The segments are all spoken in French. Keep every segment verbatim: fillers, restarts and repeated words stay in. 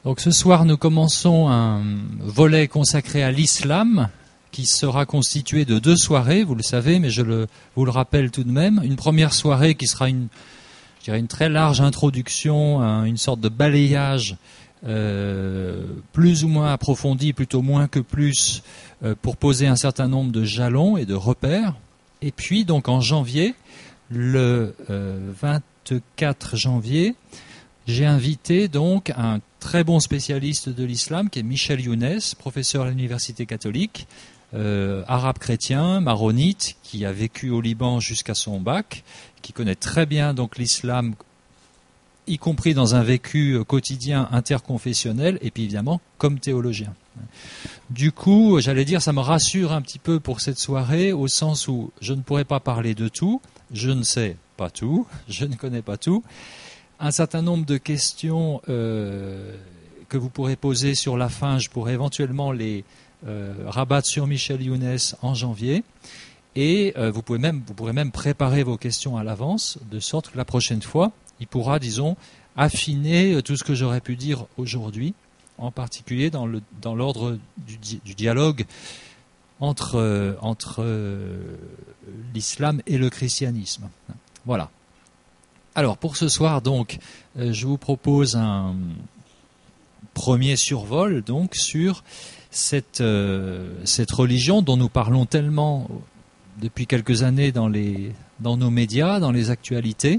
Donc ce soir, nous commençons un volet consacré à l'islam, qui sera constitué de deux soirées, vous le savez, mais je le, vous le rappelle tout de même. Une première soirée qui sera une, je dirais une très large introduction, un, une sorte de balayage euh, plus ou moins approfondi, plutôt moins que plus, euh, pour poser un certain nombre de jalons et de repères. Et puis donc en janvier, le euh, vingt-quatre janvier, j'ai invité donc un très bon spécialiste de l'islam qui est Michel Younes, professeur à l'université catholique, euh, arabe chrétien, maronite, qui a vécu au Liban jusqu'à son bac, qui connaît très bien donc l'islam, y compris dans un vécu quotidien interconfessionnel, et puis évidemment comme théologien. Du coup, j'allais dire, ça me rassure un petit peu pour cette soirée, au sens où je ne pourrai pas parler de tout, je ne sais pas tout, je ne connais pas tout. Un certain nombre de questions euh, que vous pourrez poser sur la fin, je pourrai éventuellement les euh, rabattre sur Michel Younes en janvier. Et euh, vous, pouvez même, vous pourrez même préparer vos questions à l'avance, de sorte que la prochaine fois, il pourra, disons, affiner tout ce que j'aurais pu dire aujourd'hui, en particulier dans, le, dans l'ordre du, du dialogue entre, euh, entre euh, l'islam et le christianisme. Voilà. Alors, pour ce soir, donc, euh, je vous propose un premier survol, donc, sur cette, euh, cette religion dont nous parlons tellement depuis quelques années dans, les, dans nos médias, dans les actualités.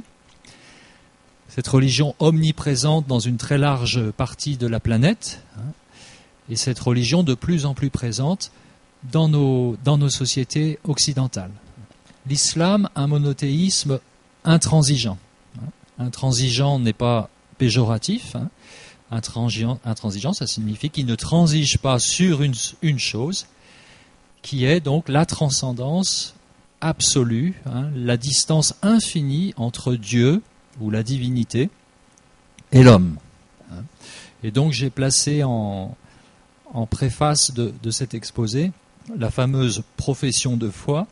Cette religion omniprésente dans une très large partie de la planète, hein, et cette religion de plus en plus présente dans nos, dans nos sociétés occidentales. L'islam, un monothéisme intransigeant. Intransigeant n'est pas péjoratif. Hein. Intransigeant, intransigeant, ça signifie qu'il ne transige pas sur une, une chose, qui est donc la transcendance absolue, hein, la distance infinie entre Dieu, ou la divinité, et l'homme. Hein. Et donc j'ai placé en, en préface de, de cet exposé la fameuse profession de foi,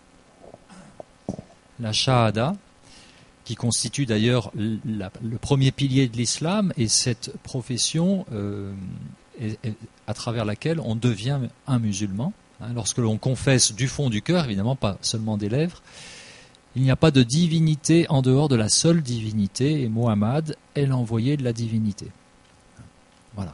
la shahada, qui constitue d'ailleurs la, le premier pilier de l'islam, et cette profession euh, est, est, à travers laquelle on devient un musulman. Hein, lorsque l'on confesse du fond du cœur, évidemment pas seulement des lèvres, il n'y a pas de divinité en dehors de la seule divinité, et Mohammed est l'envoyé de la divinité. Voilà.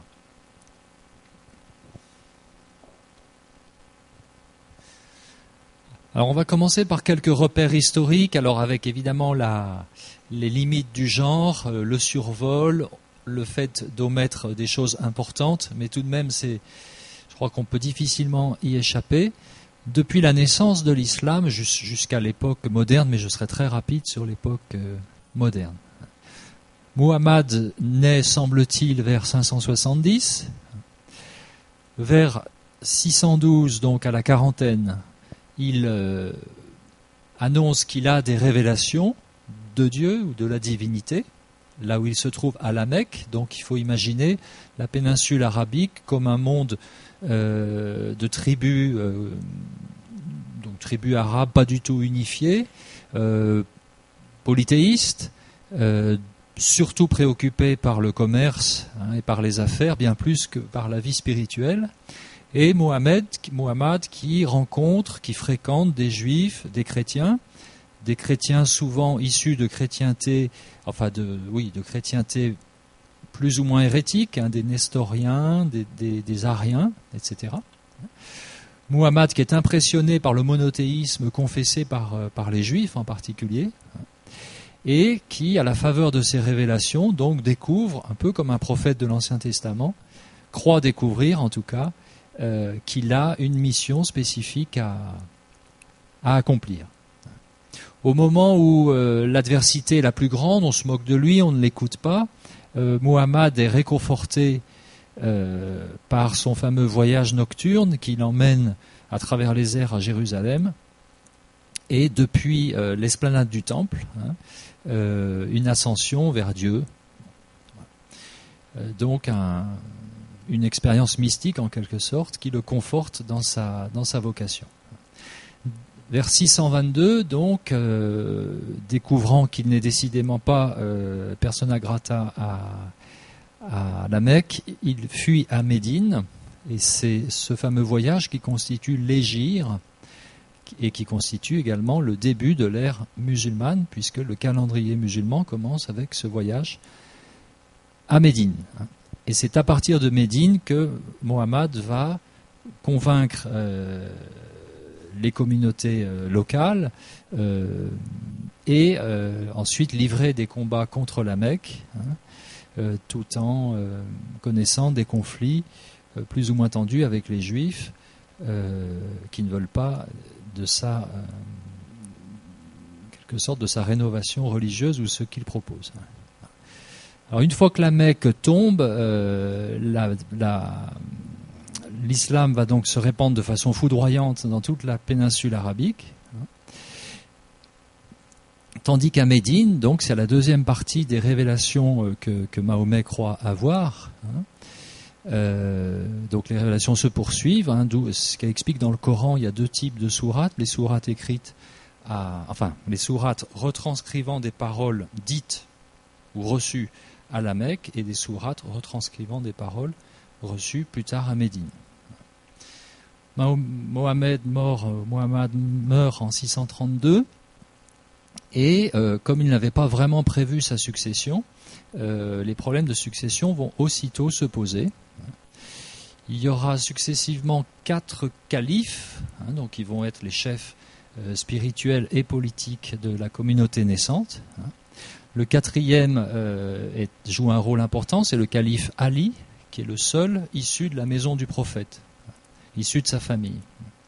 Alors on va commencer par quelques repères historiques, alors avec évidemment la, les limites du genre, euh, le survol, le fait d'omettre des choses importantes, mais tout de même c'est, je crois qu'on peut difficilement y échapper. Depuis la naissance de l'islam jusqu'à l'époque moderne, mais je serai très rapide sur l'époque euh, moderne. Muhammad naît, semble-t-il, vers cinq cent soixante-dix. Vers six cent douze, donc à la quarantaine, il euh, annonce qu'il a des révélations de Dieu ou de la divinité, là où il se trouve à la Mecque. Donc il faut imaginer la péninsule arabique comme un monde euh, de tribus, euh, donc tribus arabes pas du tout unifiées, euh, polythéistes, euh, surtout préoccupés par le commerce, hein, et par les affaires, bien plus que par la vie spirituelle. Et Mohammed, Mohammed qui rencontre, qui fréquente des juifs, des chrétiens, des chrétiens souvent issus de chrétienté, enfin de, oui, de chrétienté plus ou moins hérétique, hein, des nestoriens, des, des, des ariens, et cetera. Mohammed qui est impressionné par le monothéisme confessé par, par les juifs en particulier, et qui, à la faveur de ces révélations, donc découvre, un peu comme un prophète de l'Ancien Testament, croit découvrir en tout cas, Euh, qu'il a une mission spécifique à, à accomplir. Au moment où euh, l'adversité est la plus grande, on se moque de lui, on ne l'écoute pas, euh, Mohammed est réconforté euh, par son fameux voyage nocturne qui l'emmène à travers les airs à Jérusalem, et depuis euh, l'esplanade du Temple, hein, euh, une ascension vers Dieu. Euh, donc un... une expérience mystique en quelque sorte qui le conforte dans sa, dans sa vocation. Vers six cent vingt-deux, donc, euh, découvrant qu'il n'est décidément pas euh, persona grata à, à la Mecque, il fuit à Médine, et c'est ce fameux voyage qui constitue l'hégire et qui constitue également le début de l'ère musulmane, puisque le calendrier musulman commence avec ce voyage à Médine. Et c'est à partir de Médine que Mohammed va convaincre euh, les communautés euh, locales euh, et euh, ensuite livrer des combats contre la Mecque, hein, euh, tout en euh, connaissant des conflits euh, plus ou moins tendus avec les Juifs euh, qui ne veulent pas de sa, euh, quelque sorte de sa rénovation religieuse ou ce qu'il propose. Alors une fois que la Mecque tombe, euh, la, la, l'islam va donc se répandre de façon foudroyante dans toute la péninsule arabique, hein. Tandis qu'à Médine, donc c'est la deuxième partie des révélations que, que Mahomet croit avoir, hein. Euh, donc les révélations se poursuivent, hein, d'où ce qui explique dans le Coran, il y a deux types de sourates, les sourates écrites à, enfin les sourates retranscrivant des paroles dites ou reçues à la Mecque et des sourates retranscrivant des paroles reçues plus tard à Médine. Mohammed, mort, Mohammed meurt en six cent trente-deux et euh, comme il n'avait pas vraiment prévu sa succession, euh, les problèmes de succession vont aussitôt se poser. Il y aura successivement quatre califes, hein, donc ils vont être les chefs euh, spirituels et politiques de la communauté naissante. Hein. Le quatrième euh, est, joue un rôle important, c'est le calife Ali, qui est le seul issu de la maison du prophète, issu de sa famille.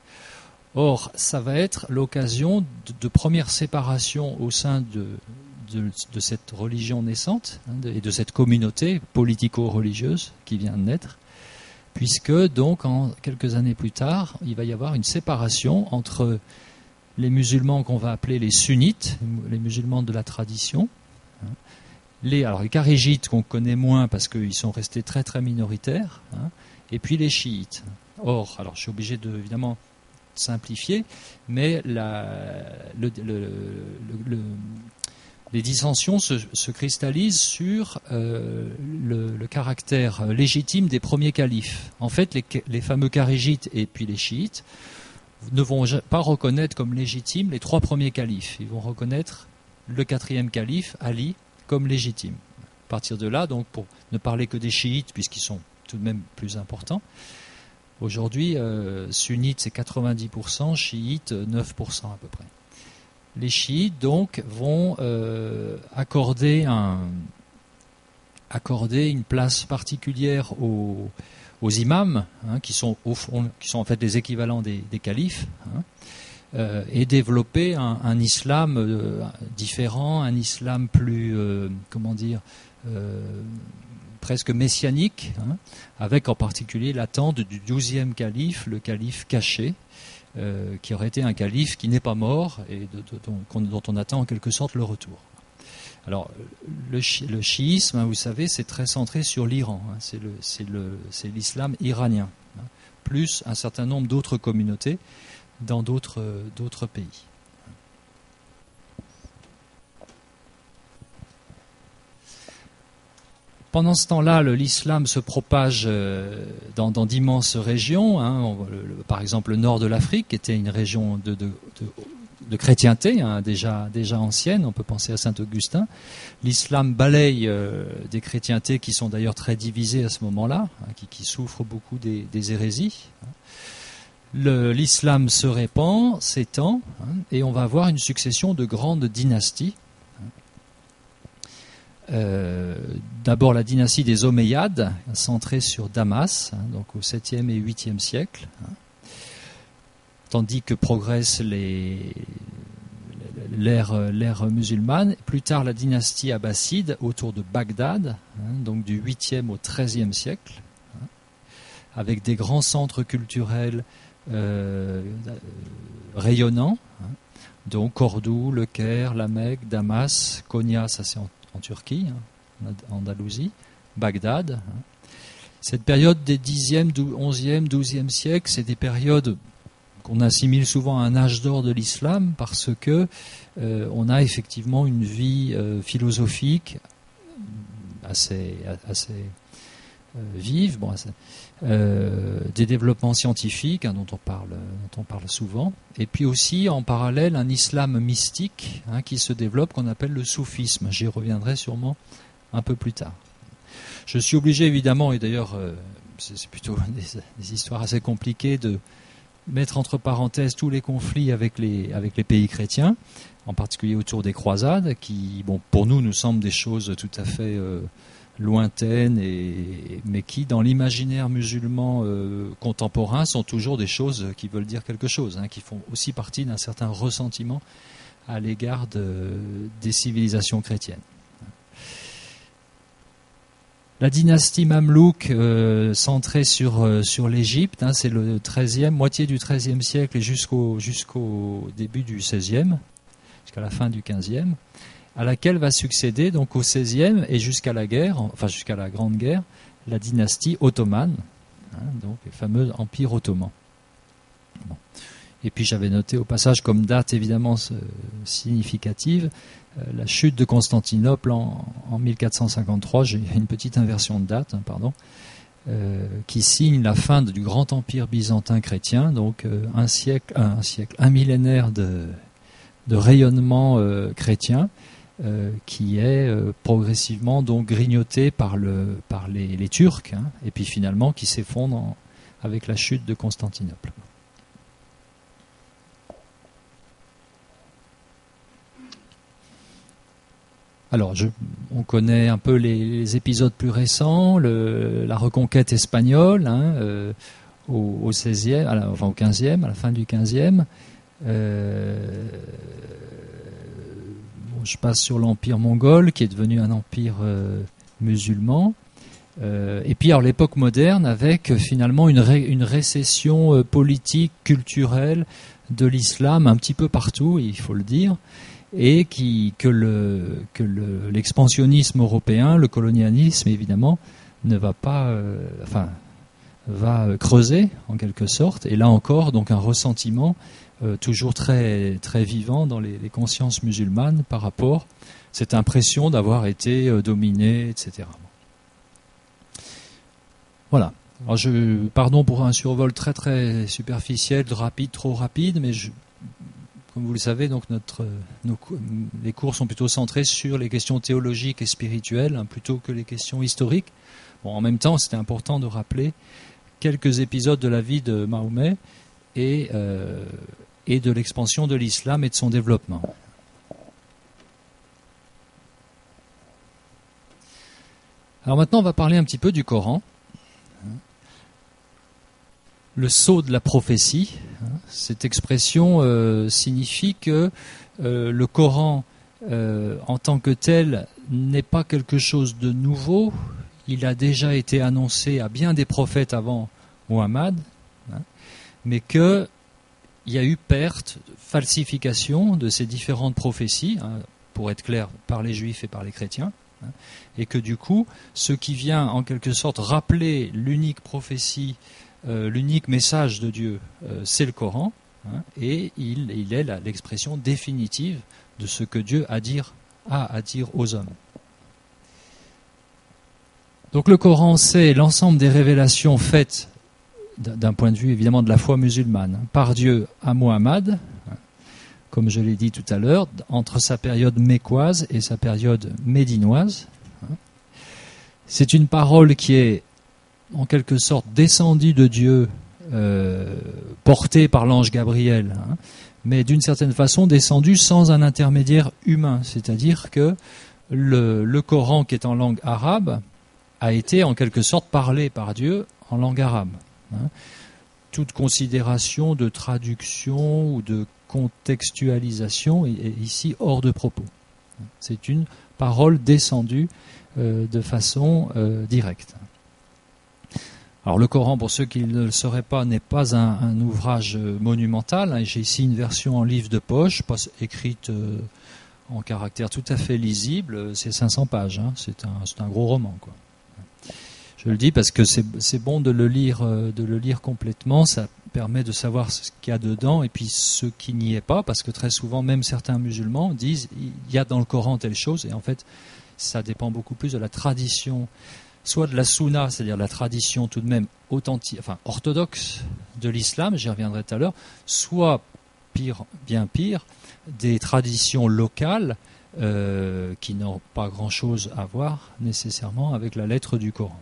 Or, ça va être l'occasion de, de première séparation au sein de, de, de cette religion naissante, hein, de, et de cette communauté politico-religieuse qui vient de naître, puisque donc en quelques années plus tard, il va y avoir une séparation entre les musulmans qu'on va appeler les sunnites, les musulmans de la tradition, hein, les, alors les kharijites qu'on connaît moins parce qu'ils sont restés très très minoritaires, hein, et puis les chiites. Or, alors je suis obligé de évidemment simplifier, mais la, le, le, le, le, les dissensions se, se cristallisent sur euh, le, le caractère légitime des premiers califes. En fait, les, les fameux kharijites et puis les chiites ne vont pas reconnaître comme légitimes les trois premiers califes. Ils vont reconnaître le quatrième calife, Ali, comme légitime. À partir de là, donc, pour ne parler que des chiites, puisqu'ils sont tout de même plus importants, aujourd'hui, euh, sunnites c'est quatre-vingt-dix pour cent, chiites neuf pour cent à peu près. Les chiites donc vont euh, accorder, un, accorder une place particulière aux, aux imams, hein, qui sont au fond, qui sont en fait les équivalents des, des califes, hein, euh, et développer un, un islam euh, différent, un islam plus, euh, comment dire, euh, presque messianique, hein, avec en particulier l'attente du douzième calife, le calife caché, euh, qui aurait été un calife qui n'est pas mort et de, de, dont, dont on attend en quelque sorte le retour. Alors, le, chi, le chiisme, hein, vous savez, c'est très centré sur l'Iran, hein, c'est, le, c'est, le, c'est l'islam iranien, hein, plus un certain nombre d'autres communautés dans d'autres, d'autres pays. Pendant ce temps-là, le, l'islam se propage euh, dans, dans d'immenses régions. Hein, on, le, le, par exemple, le nord de l'Afrique, qui était une région de, de, de, de chrétienté, hein, déjà, déjà ancienne. On peut penser à Saint-Augustin. L'islam balaye euh, des chrétientés qui sont d'ailleurs très divisées à ce moment-là, hein, qui, qui souffrent beaucoup des, des hérésies. Le, l'islam se répand, s'étend, hein, et on va avoir une succession de grandes dynasties. Euh, d'abord la dynastie des Omeyyades, centrée sur Damas, hein, donc au septième et huitième siècle, hein, tandis que progresse les, l'ère, l'ère musulmane. Plus tard, la dynastie abbasside autour de Bagdad, hein, donc du huitième au treizième siècle, hein, avec des grands centres culturels euh, rayonnants, hein, donc Cordoue, Le Caire, la Mecque, Damas, Konya, ça c'est en en Turquie, hein, en Andalousie, Bagdad. Hein. Cette période des dixième, onzième, douzième siècle, c'est des périodes qu'on assimile souvent à un âge d'or de l'islam parce que euh, on a effectivement une vie euh, philosophique assez, assez vive, bon, euh, des développements scientifiques hein, dont on parle, dont on parle souvent, et puis aussi en parallèle un islam mystique hein, qui se développe qu'on appelle le soufisme. J'y reviendrai sûrement un peu plus tard. Je suis obligé évidemment, et d'ailleurs euh, c'est, c'est plutôt des, des histoires assez compliquées, de mettre entre parenthèses tous les conflits avec les, avec les pays chrétiens, en particulier autour des croisades, qui, bon, pour nous, nous semblent des choses tout à fait euh, lointaines, et, mais qui, dans l'imaginaire musulman euh, contemporain, sont toujours des choses qui veulent dire quelque chose, hein, qui font aussi partie d'un certain ressentiment à l'égard de, des civilisations chrétiennes. La dynastie Mamelouk, euh, centrée sur, euh, sur l'Égypte, hein, c'est le treizième, moitié du treizième siècle et jusqu'au, jusqu'au début du seizième, jusqu'à la fin du quinzième, à laquelle va succéder donc au seizième et jusqu'à la guerre, enfin jusqu'à la Grande Guerre, la dynastie ottomane, hein, donc le fameux empire ottoman. Bon. Et puis j'avais noté au passage comme date évidemment significative euh, la chute de Constantinople en, en mille quatre cent cinquante-trois. J'ai une petite inversion de date, hein, pardon, euh, qui signe la fin du grand empire byzantin chrétien, donc euh, un siècle, un siècle, un millénaire de, de rayonnement euh, chrétien, euh, qui est euh, progressivement donc grignoté par le par les, les Turcs, hein, et puis finalement qui s'effondre en, avec la chute de Constantinople. Alors, je, on connaît un peu les, les épisodes plus récents, le, la reconquête espagnole, hein, euh, au, au seizième, à la, enfin au quinzième, à la fin du quinzième. Euh, bon, je passe sur l'empire mongol, qui est devenu un empire euh, musulman. Euh, et puis, alors, l'époque moderne, avec euh, finalement une, ré, une récession euh, politique, culturelle de l'islam un petit peu partout, il faut le dire. Et qui, que, le, que le, l'expansionnisme européen, le colonialisme évidemment, ne va pas, euh, enfin, va creuser en quelque sorte. Et là encore, donc un ressentiment euh, toujours très, très vivant dans les, les consciences musulmanes par rapport à cette impression d'avoir été euh, dominé, et cetera. Voilà. Alors je, pardon pour un survol très très superficiel, rapide, trop rapide, mais je Comme vous le savez, donc notre, nos, les cours sont plutôt centrés sur les questions théologiques et spirituelles, hein, plutôt que les questions historiques. Bon, en même temps, c'était important de rappeler quelques épisodes de la vie de Mahomet et, euh, et de l'expansion de l'islam et de son développement. Alors maintenant, on va parler un petit peu du Coran. Le sceau de la prophétie, cette expression euh, signifie que euh, le Coran euh, en tant que tel n'est pas quelque chose de nouveau. Il a déjà été annoncé à bien des prophètes avant Muhammad, hein, mais qu'il y a eu perte, falsification de ces différentes prophéties, hein, pour être clair, par les juifs et par les chrétiens, hein, et que du coup, ce qui vient en quelque sorte rappeler l'unique prophétie, Euh, l'unique message de Dieu, euh, c'est le Coran, hein, et il, il est la, l'expression définitive de ce que Dieu a, dire, a à dire aux hommes. Donc le Coran, c'est l'ensemble des révélations faites, d'un point de vue évidemment de la foi musulmane, hein, par Dieu à Muhammad, hein, comme je l'ai dit tout à l'heure, entre sa période mécoise et sa période médinoise. Hein. C'est une parole qui est en quelque sorte descendu de Dieu, euh, porté par l'ange Gabriel, hein, mais d'une certaine façon descendu sans un intermédiaire humain. C'est-à-dire que le, le Coran, qui est en langue arabe, a été en quelque sorte parlé par Dieu en langue arabe. Hein. Toute considération de traduction ou de contextualisation est, est ici hors de propos. C'est une parole descendue euh, de façon euh, directe. Alors le Coran, pour ceux qui ne le sauraient pas, n'est pas un, un ouvrage monumental. J'ai ici une version en livre de poche, pas écrite euh, en caractère tout à fait lisible. C'est cinq cents pages, hein. c'est, un, c'est un gros roman, quoi. Je le dis parce que c'est, c'est bon de le lire, euh, de le lire complètement. Ça permet de savoir ce qu'il y a dedans et puis ce qui n'y est pas, parce que très souvent, même certains musulmans disent il y a dans le Coran telle chose, et en fait, ça dépend beaucoup plus de la tradition soit de la sunna, c'est-à-dire la tradition tout de même authentique, enfin orthodoxe de l'islam, j'y reviendrai tout à l'heure, soit pire, bien pire, des traditions locales euh, qui n'ont pas grand-chose à voir nécessairement avec la lettre du Coran.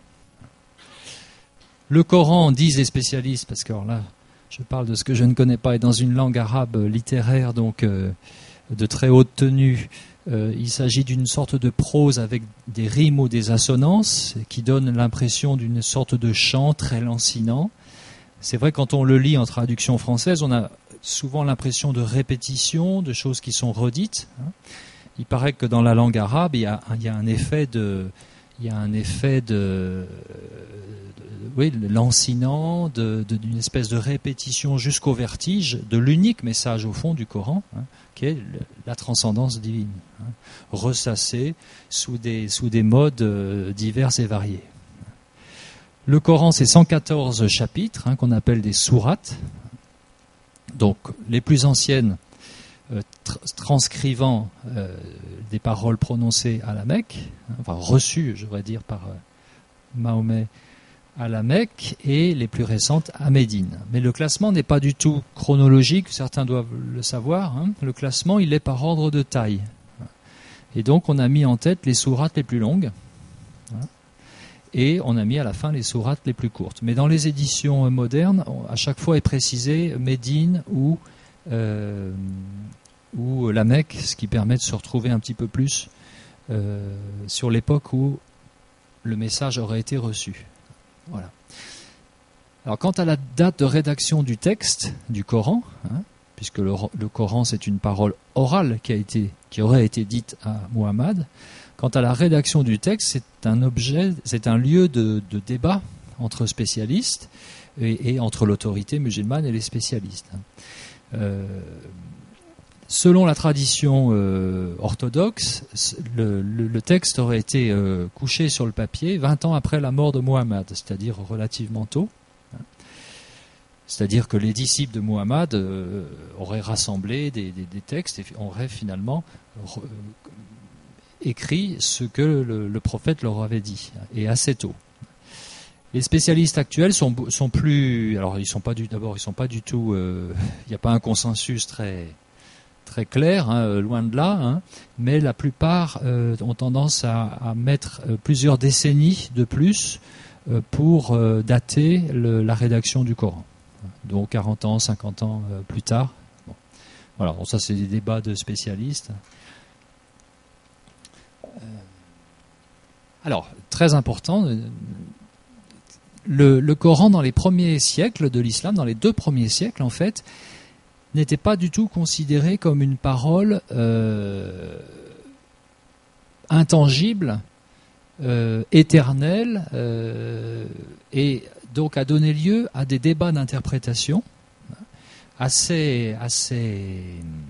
Le Coran, disent les spécialistes, parce que alors là, je parle de ce que je ne connais pas, et dans une langue arabe littéraire, donc euh, de très haute tenue, euh, il s'agit d'une sorte de prose avec des rimes ou des assonances qui donne l'impression d'une sorte de chant très lancinant. C'est vrai, quand on le lit en traduction française, on a souvent l'impression de répétition, de choses qui sont redites. Il paraît que dans la langue arabe, il y a, il y a un effet de... Il y a un effet de, de oui, lancinant, de, de, d'une espèce de répétition jusqu'au vertige de l'unique message au fond du Coran, hein, qui est la transcendance divine, hein, ressassée sous des, sous des modes euh, divers et variés. Le Coran, c'est cent quatorze chapitres, hein, qu'on appelle des sourates. Donc, les plus anciennes, Euh, tr- transcrivant euh, des paroles prononcées à la Mecque, hein, enfin reçues, je devrais dire, par euh, Mahomet à la Mecque, et les plus récentes à Médine. Mais le classement n'est pas du tout chronologique, certains doivent le savoir. Hein. Le classement, il est par ordre de taille. Et donc, on a mis en tête les sourates les plus longues, hein, et on a mis à la fin les sourates les plus courtes. Mais dans les éditions modernes, on, à chaque fois est précisé Médine ou Euh, ou la Mecque, ce qui permet de se retrouver un petit peu plus euh, sur l'époque où le message aurait été reçu. Voilà. Alors, quant à la date de rédaction du texte du Coran, hein, puisque le, le Coran c'est une parole orale qui a été, qui aurait été dite à Muhammad, quant à la rédaction du texte, c'est un objet, c'est un lieu de, de débat entre spécialistes et, et entre l'autorité musulmane et les spécialistes. Hein. Euh, selon la tradition euh, orthodoxe, le, le, le texte aurait été euh, couché sur le papier vingt ans après la mort de Muhammad, c'est-à-dire relativement tôt. C'est-à-dire que les disciples de Muhammad euh, auraient rassemblé des, des, des textes et auraient finalement re, euh, écrit ce que le, le prophète leur avait dit, et assez tôt. Les spécialistes actuels sont, sont plus, alors ils sont pas du, d'abord ils sont pas du tout, il euh, n'y a pas un consensus très très clair, hein, loin de là, hein, mais la plupart euh, ont tendance à, à mettre euh, plusieurs décennies de plus euh, pour euh, dater le, la rédaction du Coran, donc quarante ans, cinquante ans euh, plus tard. Bon. Voilà, bon, ça c'est des débats de spécialistes. Euh, alors, très important. Euh, Le, le Coran, dans les premiers siècles de l'islam, dans les deux premiers siècles, en fait, n'était pas du tout considéré comme une parole euh, intangible, euh, éternelle, euh, et donc a donné lieu à des débats d'interprétation assez, assez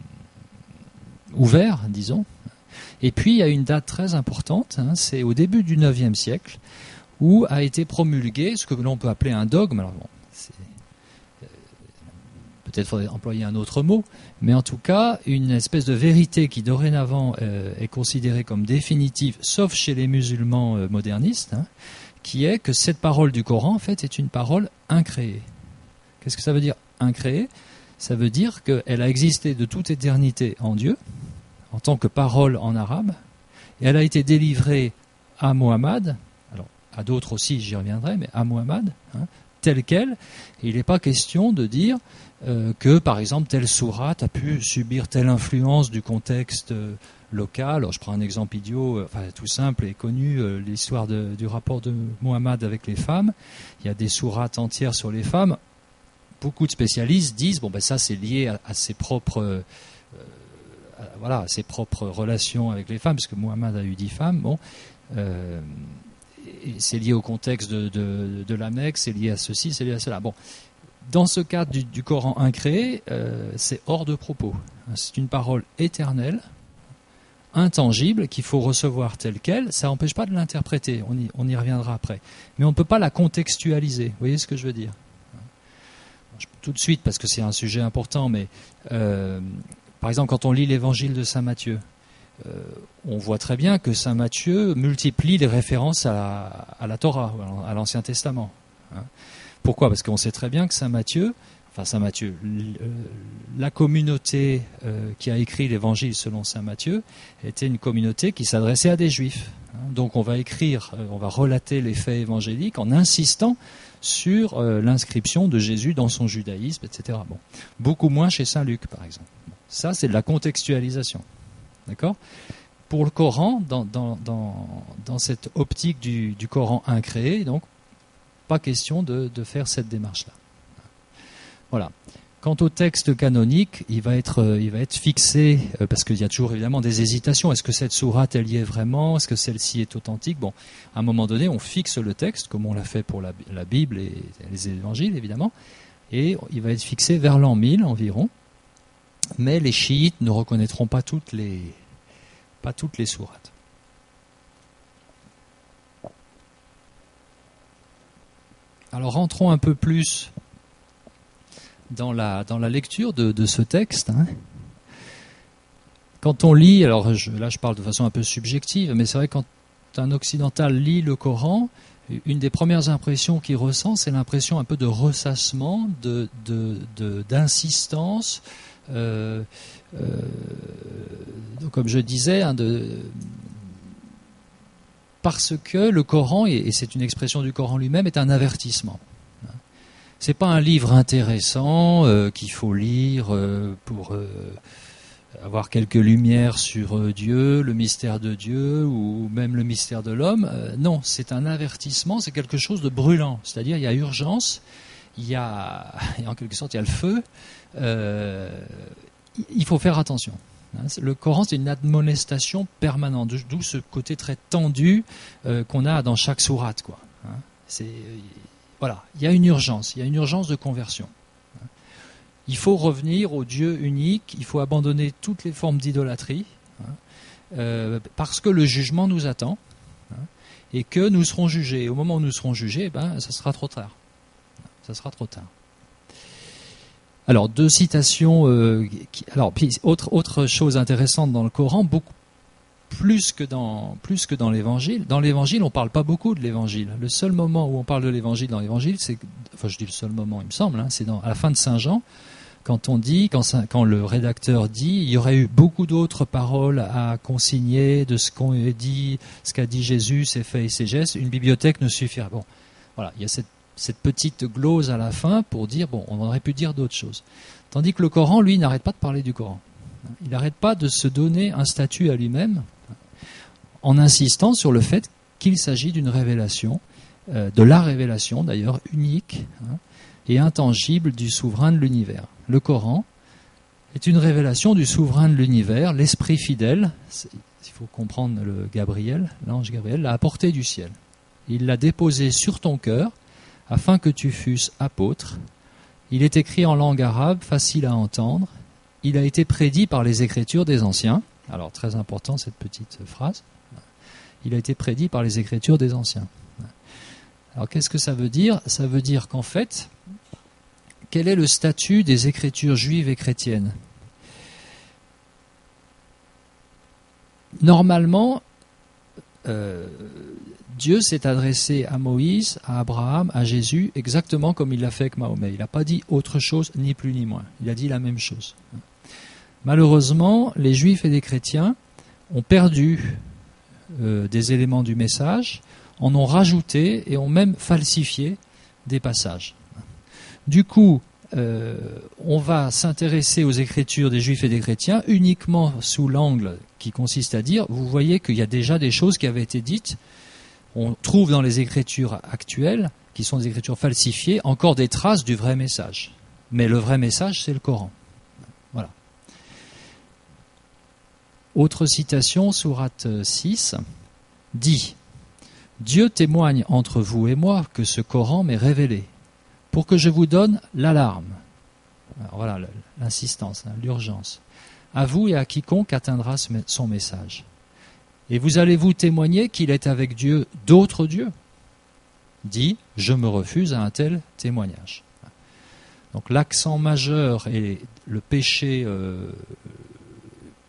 ouverts, disons. Et puis, il y a une date très importante, hein, c'est au début du neuvième siècle, où a été promulgué ce que l'on peut appeler un dogme. Alors bon, c'est, euh, peut-être faudrait employer un autre mot, mais en tout cas, une espèce de vérité qui dorénavant euh, est considérée comme définitive, sauf chez les musulmans euh, modernistes, hein, qui est que cette parole du Coran, en fait, est une parole incréée. Qu'est-ce que ça veut dire, incréée ? Ça veut dire qu'elle a existé de toute éternité en Dieu, en tant que parole en arabe, et elle a été délivrée à Muhammad, à d'autres aussi, j'y reviendrai, mais à Muhammad, hein, tel quel. Et il n'est pas question de dire euh, que, par exemple, telle sourate a pu subir telle influence du contexte euh, local. Alors, je prends un exemple idiot, euh, enfin, tout simple et connu, euh, l'histoire de, du rapport de Muhammad avec les femmes. Il y a des sourates entières sur les femmes. Beaucoup de spécialistes disent, bon, ben ça, c'est lié à, à ses propres... Euh, à, voilà, à ses propres relations avec les femmes, parce que Muhammad a eu dix femmes. Bon... Euh, c'est lié au contexte de, de, de la Mecque, c'est lié à ceci, c'est lié à cela. Bon, dans ce cadre du, du Coran incréé, euh, c'est hors de propos. C'est une parole éternelle, intangible, qu'il faut recevoir telle quelle. Ça n'empêche pas de l'interpréter, on y, on y reviendra après. Mais on ne peut pas la contextualiser. Vous voyez ce que je veux dire ? Tout de suite, parce que c'est un sujet important, mais euh, par exemple, quand on lit l'évangile de saint Matthieu, euh, on voit très bien que saint Matthieu multiplie les références à la, à la Torah, à l'Ancien Testament. Hein. Pourquoi ? Parce qu'on sait très bien que saint Matthieu, enfin saint Matthieu, la communauté euh, qui a écrit l'Évangile selon saint Matthieu était une communauté qui s'adressait à des Juifs. Hein. Donc on va écrire, euh, on va relater les faits évangéliques en insistant sur euh, l'inscription de Jésus dans son judaïsme, et cetera. Bon. Beaucoup moins chez saint Luc, par exemple. Bon. Ça, c'est de la contextualisation. D'accord ? Pour le Coran, dans, dans, dans, dans cette optique du, du Coran incréé, donc, pas question de, de faire cette démarche-là. Voilà. Quant au texte canonique, il va être, il va être fixé, euh, parce qu'il y a toujours évidemment des hésitations. Est-ce que cette sourate, elle y est vraiment ? Est-ce que celle-ci est authentique ? Bon, à un moment donné, on fixe le texte, comme on l'a fait pour la, la Bible et les évangiles, évidemment, et il va être fixé vers l'an mille environ. Mais les chiites ne reconnaîtront pas toutes les, pas toutes les sourates. Alors rentrons un peu plus dans la, dans la lecture de, de ce texte. Hein. Quand on lit, alors je, là je parle de façon un peu subjective, mais c'est vrai que quand un occidental lit le Coran, une des premières impressions qu'il ressent, c'est l'impression un peu de ressassement, de, de, de, d'insistance, euh, euh, donc comme je disais, hein, de, parce que le Coran, et c'est une expression du Coran lui-même, est un avertissement. C'est pas un livre intéressant euh, qu'il faut lire euh, pour euh, avoir quelques lumières sur euh, Dieu, le mystère de Dieu ou même le mystère de l'homme. Euh, non, c'est un avertissement, c'est quelque chose de brûlant. C'est-à-dire il y a urgence, il y a, et en quelque sorte il y a le feu. Euh, il faut faire attention. Le Coran, c'est une admonestation permanente, d'où ce côté très tendu euh, qu'on a dans chaque sourate, quoi. Hein, c'est, voilà, il y a une urgence, il y a une urgence de conversion. Il faut revenir au Dieu unique, il faut abandonner toutes les formes d'idolâtrie, hein, euh, parce que le jugement nous attend, hein, et que nous serons jugés. Et au moment où nous serons jugés, eh ben, ça sera trop tard. Ça sera trop tard. Alors, deux citations. Euh, qui, alors, puis, autre, autre chose intéressante dans le Coran, beaucoup plus que dans plus que dans l'Évangile. Dans l'Évangile, on ne parle pas beaucoup de l'Évangile. Le seul moment où on parle de l'Évangile dans l'Évangile, c'est, enfin, je dis le seul moment, il me semble, hein, c'est dans, à la fin de Saint Jean, quand on dit, quand, quand le rédacteur dit, il y aurait eu beaucoup d'autres paroles à consigner de ce qu'on dit, ce qu'a dit Jésus, ses faits et ses gestes. Une bibliothèque ne suffirait. Bon, voilà, il y a cette cette petite glose à la fin pour dire, bon, on aurait pu dire d'autres choses. Tandis que le Coran, lui, n'arrête pas de parler du Coran. Il n'arrête pas de se donner un statut à lui-même en insistant sur le fait qu'il s'agit d'une révélation, euh, de la révélation d'ailleurs unique, hein, et intangible du souverain de l'univers. Le Coran est une révélation du souverain de l'univers, l'esprit fidèle, il faut comprendre le Gabriel, l'ange Gabriel, l'a apporté du ciel. Il l'a déposé sur ton cœur, afin que tu fusses apôtre. Il est écrit en langue arabe, facile à entendre. Il a été prédit par les Écritures des anciens. Alors, très important cette petite phrase. Il a été prédit par les Écritures des anciens. Alors, qu'est-ce que ça veut dire ? Ça veut dire qu'en fait, quel est le statut des Écritures juives et chrétiennes ? Normalement, euh, Dieu s'est adressé à Moïse, à Abraham, à Jésus, exactement comme il l'a fait avec Mahomet. Il n'a pas dit autre chose, ni plus ni moins. Il a dit la même chose. Malheureusement, les Juifs et les chrétiens ont perdu euh, des éléments du message, en ont rajouté et ont même falsifié des passages. Du coup, euh, on va s'intéresser aux Écritures des Juifs et des chrétiens uniquement sous l'angle qui consiste à dire, vous voyez qu'il y a déjà des choses qui avaient été dites. On trouve dans les Écritures actuelles, qui sont des Écritures falsifiées, encore des traces du vrai message. Mais le vrai message, c'est le Coran. Voilà. Autre citation, sourate six, dit « Dieu témoigne entre vous et moi que ce Coran m'est révélé, pour que je vous donne l'alarme. » Alors voilà l'insistance, l'urgence. « À vous et à quiconque atteindra son message. » Et vous allez vous témoigner qu'il est avec Dieu d'autres dieux. Dit, je me refuse à un tel témoignage. Donc l'accent majeur est le péché euh,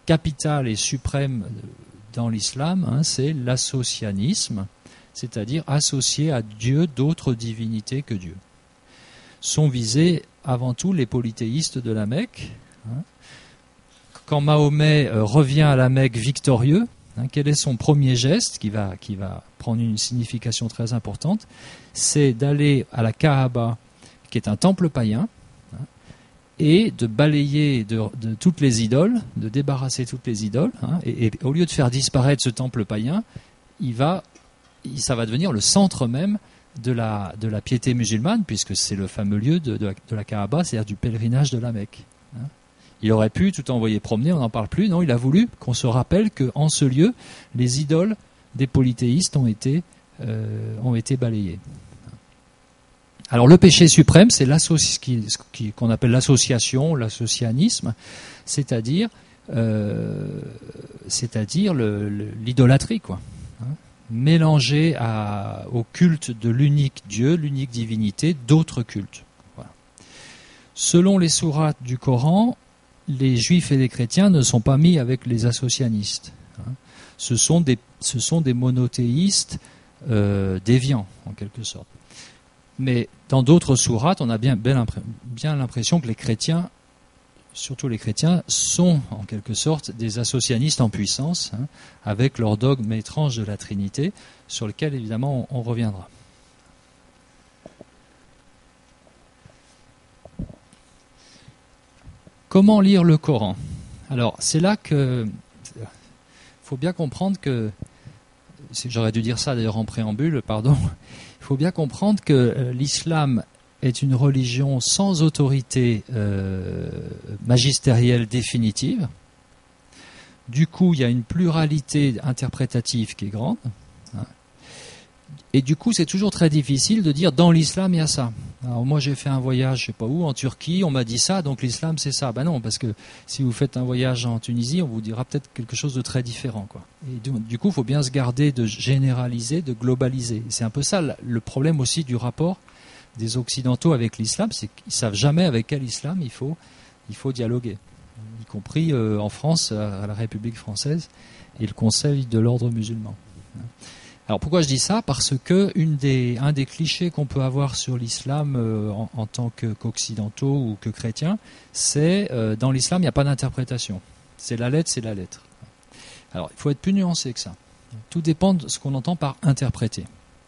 capitale et suprême dans l'islam, hein, c'est l'associanisme, c'est-à-dire associer à Dieu d'autres divinités que Dieu. Sont visés avant tout les polythéistes de la Mecque. Hein. Quand Mahomet euh, revient à la Mecque victorieux, hein, quel est son premier geste qui va, qui va prendre une signification très importante? C'est d'aller à la Kaaba, qui est un temple païen, hein, et de balayer de, de toutes les idoles, de débarrasser toutes les idoles, hein, et, et au lieu de faire disparaître ce temple païen, il va, il, ça va devenir le centre même de la, de la piété musulmane, puisque c'est le fameux lieu de, de, la, de la Kaaba, c'est-à-dire du pèlerinage de la Mecque. Hein. Il aurait pu tout envoyer promener, on n'en parle plus. Non, il a voulu qu'on se rappelle qu'en ce lieu, les idoles des polythéistes ont été, euh, ont été balayées. Alors le péché suprême, c'est ce qui, qu'on appelle l'association, l'associanisme, c'est-à-dire, euh, c'est-à-dire le, le, l'idolâtrie, quoi. Hein, mélanger à, au culte de l'unique Dieu, l'unique divinité, d'autres cultes. Voilà. Selon les sourates du Coran, les juifs et les chrétiens ne sont pas mis avec les associanistes. Hein. Ce sont des, ce sont des monothéistes euh, déviants, en quelque sorte. Mais dans d'autres sourates, on a bien, bien l'impression que les chrétiens, surtout les chrétiens, sont en quelque sorte des associanistes en puissance, hein, avec leur dogme étrange de la Trinité, sur lequel évidemment on, on reviendra. Comment lire le Coran? Alors, c'est là que il faut bien comprendre que, j'aurais dû dire ça d'ailleurs en préambule, pardon, il faut bien comprendre que l'islam est une religion sans autorité euh, magistérielle définitive. Du coup, il y a une pluralité interprétative qui est grande. Hein. Et du coup, c'est toujours très difficile de dire dans l'islam il y a ça. Alors moi, j'ai fait un voyage, je sais pas où, en Turquie, on m'a dit ça, donc l'islam c'est ça. Ben non, parce que si vous faites un voyage en Tunisie, on vous dira peut-être quelque chose de très différent, quoi. Et du, du coup, il faut bien se garder de généraliser, de globaliser. C'est un peu ça le problème aussi du rapport des Occidentaux avec l'islam, c'est qu'ils savent jamais avec quel islam il faut, il faut dialoguer, y compris euh, en France, à la République française et le Conseil de l'ordre musulman. Alors pourquoi je dis ça? Parce que une des, un des clichés qu'on peut avoir sur l'islam euh, en, en tant que, qu'occidentaux ou que chrétiens, c'est euh, dans l'islam il n'y a pas d'interprétation. C'est la lettre, c'est la lettre. Alors il faut être plus nuancé que ça. Tout dépend de ce qu'on entend par interpréter.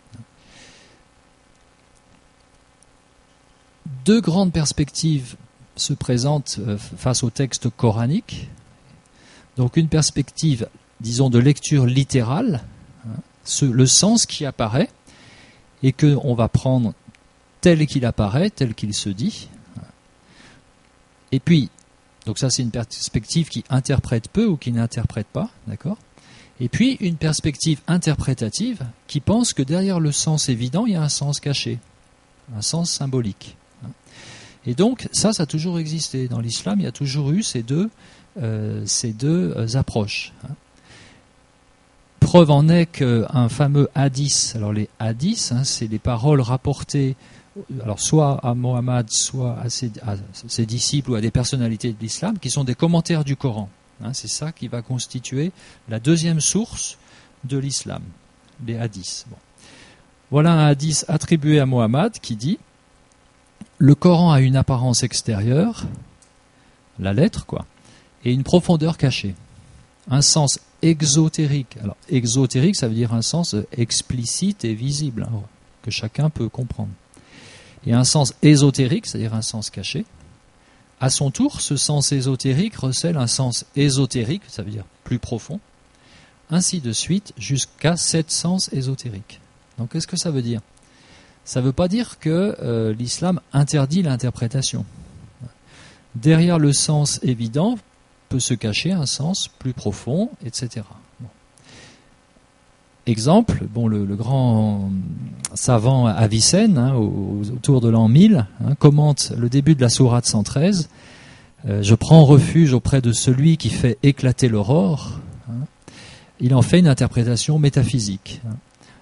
Deux grandes perspectives se présentent euh, face au texte coranique. Donc une perspective, disons, de lecture littérale, hein, ce, le sens qui apparaît, et qu'on va prendre tel qu'il apparaît, tel qu'il se dit. Et puis, donc ça c'est une perspective qui interprète peu ou qui n'interprète pas, d'accord ? Et puis une perspective interprétative qui pense que derrière le sens évident, il y a un sens caché, un sens symbolique. Et donc ça, ça a toujours existé. Dans l'islam, il y a toujours eu ces deux, euh, ces deux euh, approches. Preuve en est qu'un fameux hadith, alors les hadiths, hein, c'est les paroles rapportées, alors soit à Mohammed, soit à ses, à ses disciples ou à des personnalités de l'islam, qui sont des commentaires du Coran. Hein, c'est ça qui va constituer la deuxième source de l'islam, les hadiths. Bon. Voilà un hadith attribué à Mohammed qui dit: le Coran a une apparence extérieure, la lettre quoi, et une profondeur cachée, un sens exotérique. Alors exotérique, ça veut dire un sens explicite et visible, hein, que chacun peut comprendre. Et un sens ésotérique, c'est-à-dire un sens caché. À son tour, ce sens ésotérique recèle un sens ésotérique, ça veut dire plus profond, ainsi de suite jusqu'à sept sens ésotériques. Donc qu'est-ce que ça veut dire ? Ça ne veut pas dire que euh, l'islam interdit l'interprétation. Derrière le sens évident peut se cacher un sens plus profond, et cetera. Bon. Exemple, bon, le, le grand savant Avicenne, hein, autour de l'an mille, hein, commente le début de la sourate cent treize. Euh, je prends refuge auprès de celui qui fait éclater l'aurore. Hein. Il en fait une interprétation métaphysique. Hein.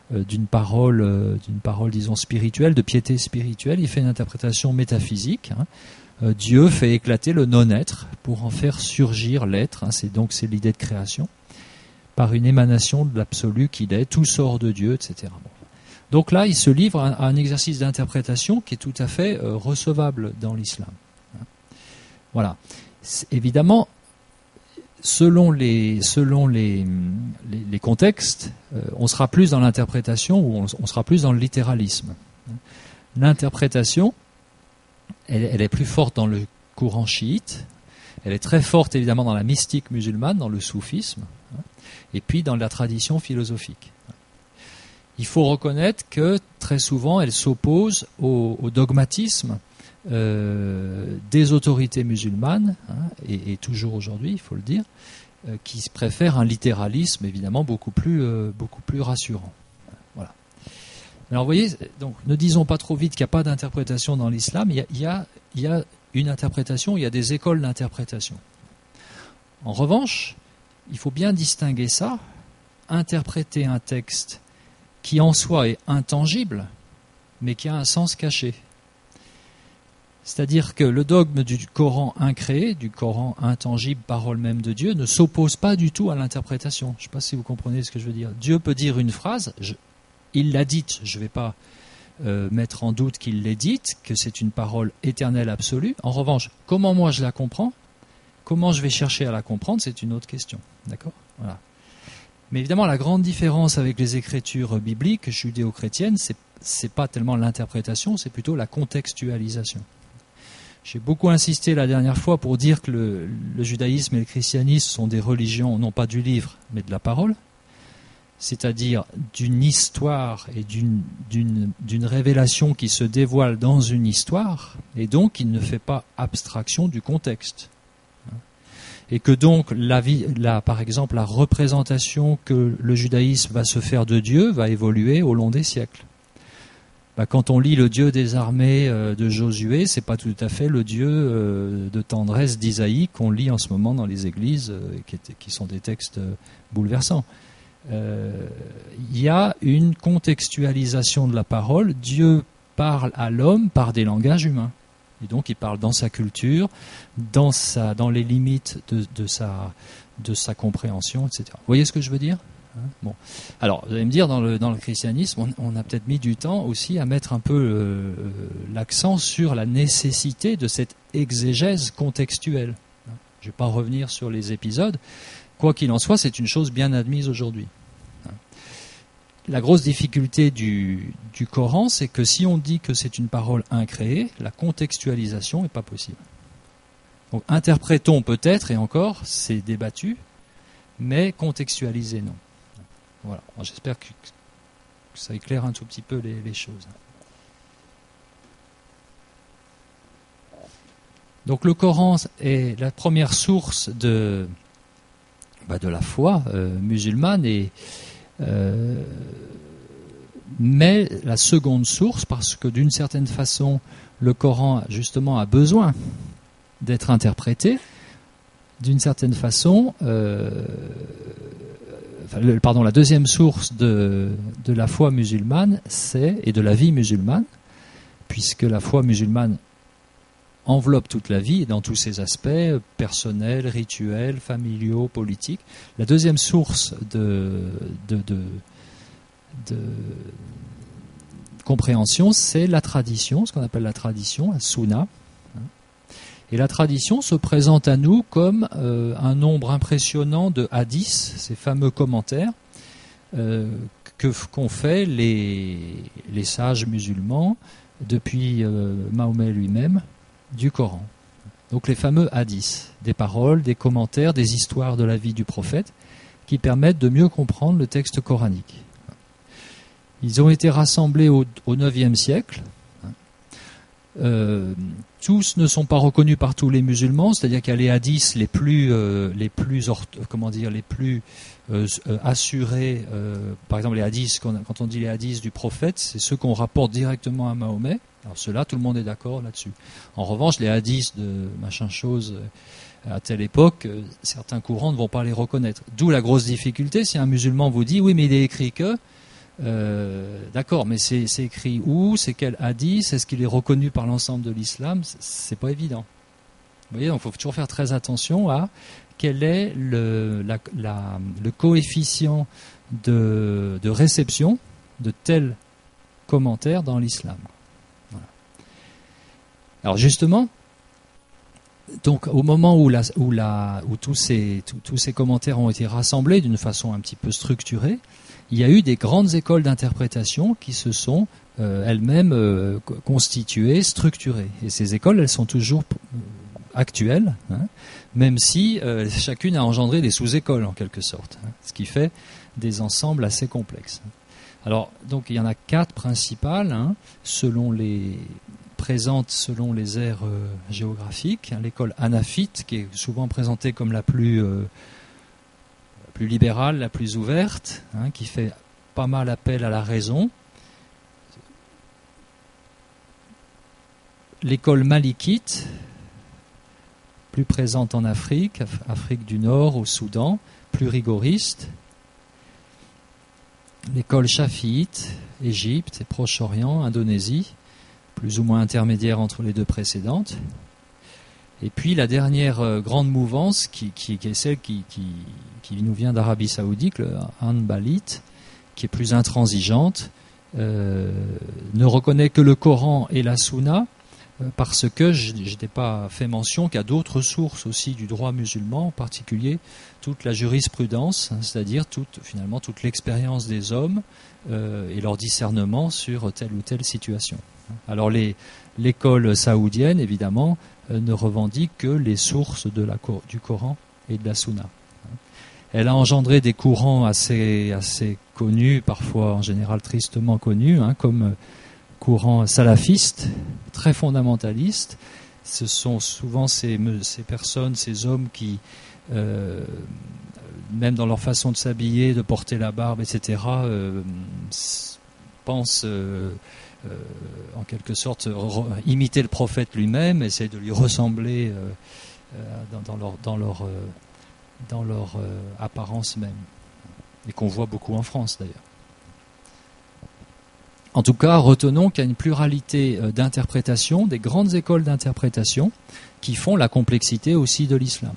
euh, d'une parole, euh, d'une parole, disons, spirituelle, de piété spirituelle. Il fait une interprétation métaphysique. Hein. Euh, Dieu fait éclater le non-être pour en faire surgir l'être. Hein. C'est donc c'est l'idée de création par une émanation de l'absolu qu'il est. Tout sort de Dieu, et cetera. Bon. Donc là, il se livre à un exercice d'interprétation qui est tout à fait euh, recevable dans l'islam. Hein. Voilà. C'est, évidemment, selon les selon les les, les contextes, euh, on sera plus dans l'interprétation ou on, on sera plus dans le littéralisme. L'interprétation, elle, elle est plus forte dans le courant chiite. Elle est très forte évidemment dans la mystique musulmane, dans le soufisme, hein, et puis dans la tradition philosophique. Il faut reconnaître que très souvent elle s'oppose au, au dogmatisme euh, des autorités musulmanes, hein, et, et toujours aujourd'hui, il faut le dire, euh, qui préfèrent un littéralisme évidemment beaucoup plus, euh, beaucoup plus rassurant. Voilà. Alors vous voyez, donc ne disons pas trop vite qu'il n'y a pas d'interprétation dans l'islam. Il y a, il y a, il y a une interprétation, il y a des écoles d'interprétation. En revanche, il faut bien distinguer ça. Interpréter un texte qui en soi est intangible, mais qui a un sens caché. C'est-à-dire que le dogme du Coran incréé, du Coran intangible, parole même de Dieu, ne s'oppose pas du tout à l'interprétation. Je ne sais pas si vous comprenez ce que je veux dire. Dieu peut dire une phrase, je, il l'a dite, je ne vais pas euh, mettre en doute qu'il l'ait dite, que c'est une parole éternelle absolue. En revanche, comment moi je la comprends, comment je vais chercher à la comprendre, c'est une autre question. D'accord ? Voilà. Mais évidemment, la grande différence avec les écritures bibliques judéo-chrétiennes, c'est c'est pas tellement l'interprétation, c'est plutôt la contextualisation. J'ai beaucoup insisté la dernière fois pour dire que le, le judaïsme et le christianisme sont des religions, non pas du livre, mais de la parole, c'est-à-dire d'une histoire et d'une, d'une, d'une révélation qui se dévoile dans une histoire, et donc qui ne fait pas abstraction du contexte. Et que donc, la vie, la, par exemple, la représentation que le judaïsme va se faire de Dieu va évoluer au long des siècles. Bah, quand on lit le Dieu des armées euh, de Josué, c'est pas tout à fait le Dieu euh, de tendresse d'Isaïe qu'on lit en ce moment dans les églises, euh, qui, étaient, qui sont des textes euh, bouleversants. Euh, il y a une contextualisation de la parole. Dieu parle à l'homme par des langages humains. Et donc il parle dans sa culture, dans, sa, dans les limites de, de, sa, de sa compréhension, et cetera. Vous voyez ce que je veux dire ? Hein ? Bon. Alors, vous allez me dire, dans le, dans le christianisme, on, on a peut-être mis du temps aussi à mettre un peu euh, l'accent sur la nécessité de cette exégèse contextuelle. Je ne vais pas revenir sur les épisodes. Quoi qu'il en soit, c'est une chose bien admise aujourd'hui. La grosse difficulté du, du Coran, c'est que si on dit que c'est une parole incréée, la contextualisation n'est pas possible. Donc interprétons peut-être, et encore, c'est débattu, mais contextualiser, non. Voilà. Alors, j'espère que, que ça éclaire un tout petit peu les, les choses. Donc le Coran est la première source de, bah, de la foi euh, musulmane et Euh, mais la seconde source, parce que d'une certaine façon, le Coran justement a besoin d'être interprété, d'une certaine façon, euh, enfin, le, pardon, la deuxième source de, de la foi musulmane, c'est, et de la vie musulmane, puisque la foi musulmane enveloppe toute la vie dans tous ses aspects, personnels, rituels, familiaux, politiques. La deuxième source de, de, de, de compréhension, c'est la tradition, ce qu'on appelle la tradition, la sunna. Et la tradition se présente à nous comme euh, un nombre impressionnant de hadiths, ces fameux commentaires, euh, que, qu'ont fait les, les sages musulmans depuis euh, Mahomet lui-même, du Coran. Donc les fameux hadiths, des paroles, des commentaires, des histoires de la vie du prophète qui permettent de mieux comprendre le texte coranique. Ils ont été rassemblés au, au neuvième siècle. Euh, tous ne sont pas reconnus par tous les musulmans, c'est-à-dire qu'il y a les hadiths les plus, euh, les plus, comment dire, les plus euh, assurés. Euh, par exemple, les hadiths, quand on dit les hadiths du prophète, c'est ceux qu'on rapporte directement à Mahomet. Alors ceux-là, tout le monde est d'accord là-dessus. En revanche, les hadiths de machin chose à telle époque, certains courants ne vont pas les reconnaître. D'où la grosse difficulté si un musulman vous dit oui, mais il est écrit que, Euh, d'accord, mais c'est, c'est écrit où? C'est quel hadith? Est-ce qu'il est reconnu par l'ensemble de l'islam? C'est, c'est pas évident. Vous voyez, donc il faut toujours faire très attention à quel est le, la, la, le coefficient de, de réception de tel commentaire dans l'islam. Voilà. Alors justement, donc au moment où, la, où, la, où tous, ces, tous, tous ces commentaires ont été rassemblés d'une façon un petit peu structurée, il y a eu des grandes écoles d'interprétation qui se sont euh, elles-mêmes euh, constituées, structurées. Et ces écoles, elles sont toujours actuelles, hein, même si euh, chacune a engendré des sous-écoles en quelque sorte, hein, ce qui fait des ensembles assez complexes. Alors, donc il y en a quatre principales, hein, selon les présentes selon les aires euh, géographiques. L'école hanafite, qui est souvent présentée comme la plus euh, plus libérale, la plus ouverte, hein, qui fait pas mal appel à la raison. L'école malikite, plus présente en Afrique, Afrique du Nord, au Soudan, plus rigoriste. L'école chafiite, Égypte et Proche-Orient, Indonésie, plus ou moins intermédiaire entre les deux précédentes. Et puis la dernière euh, grande mouvance, qui, qui, qui est celle qui, qui, qui nous vient d'Arabie Saoudite, le Hanbalite, qui est plus intransigeante, euh, ne reconnaît que le Coran et la Sunna, euh, parce que je n'ai pas fait mention qu'il y a d'autres sources aussi du droit musulman, en particulier toute la jurisprudence, hein, c'est-à-dire toute, finalement toute l'expérience des hommes euh, et leur discernement sur telle ou telle situation. Alors les, l'école saoudienne, évidemment, euh, ne revendique que les sources de la, du Coran et de la Sunna. Elle a engendré des courants assez, assez connus, parfois en général tristement connus, hein, comme courant salafiste, très fondamentaliste. Ce sont souvent ces, ces personnes, ces hommes qui, euh, même dans leur façon de s'habiller, de porter la barbe, et cetera, euh, pensent euh, euh, en quelque sorte re, imiter le prophète lui-même, essayer de lui ressembler euh, euh, dans, dans leur, dans leur, euh, dans leur euh, apparence même, et qu'on voit beaucoup en France d'ailleurs. En tout cas, retenons qu'il y a une pluralité euh, d'interprétations, des grandes écoles d'interprétation, qui font la complexité aussi de l'islam.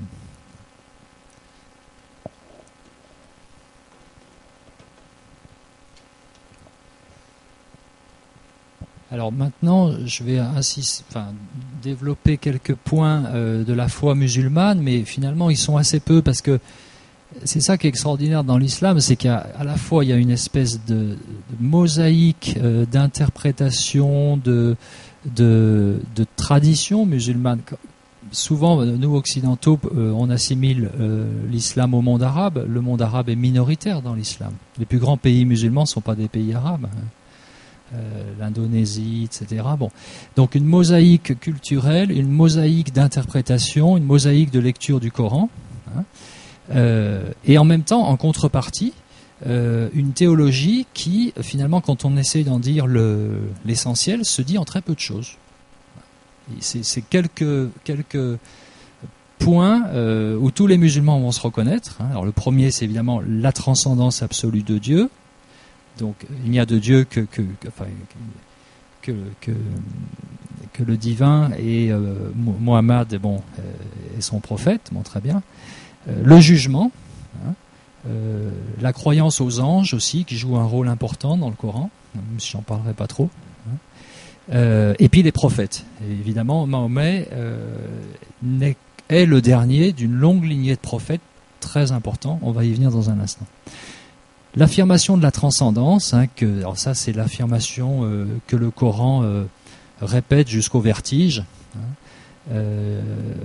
Alors maintenant, je vais insister, enfin, développer quelques points euh, de la foi musulmane, mais finalement ils sont assez peu, parce que c'est ça qui est extraordinaire dans l'islam, c'est qu'à à la fois il y a une espèce de, de mosaïque euh, d'interprétation, de, de, de tradition musulmane. Souvent, nous occidentaux, euh, on assimile euh, l'islam au monde arabe. Le monde arabe est minoritaire dans l'islam. Les plus grands pays musulmans ne sont pas des pays arabes. Hein. Euh, l'Indonésie, et cetera. Bon, donc une mosaïque culturelle, une mosaïque d'interprétation, une mosaïque de lecture du Coran, hein, euh, et en même temps, en contrepartie, euh, une théologie qui, finalement, quand on essaie d'en dire le, l'essentiel, se dit en très peu de choses. Et c'est, c'est quelques quelques points euh, où tous les musulmans vont se reconnaître. Hein. Alors le premier, c'est évidemment la transcendance absolue de Dieu. Donc il n'y a de Dieu que que que, enfin, que, que, que le divin et euh, Mohammed, bon, euh, et son prophète, bon, très bien. Euh, le jugement, hein, euh, la croyance aux anges aussi, qui joue un rôle important dans le Coran, même si j'en parlerai pas trop. Hein. Euh, et puis les prophètes. Et évidemment, Mahomet euh, n'est, est le dernier d'une longue lignée de prophètes très important. On va y venir dans un instant. L'affirmation de la transcendance, hein, que, alors ça c'est l'affirmation euh, que le Coran euh, répète jusqu'au vertige, hein, euh,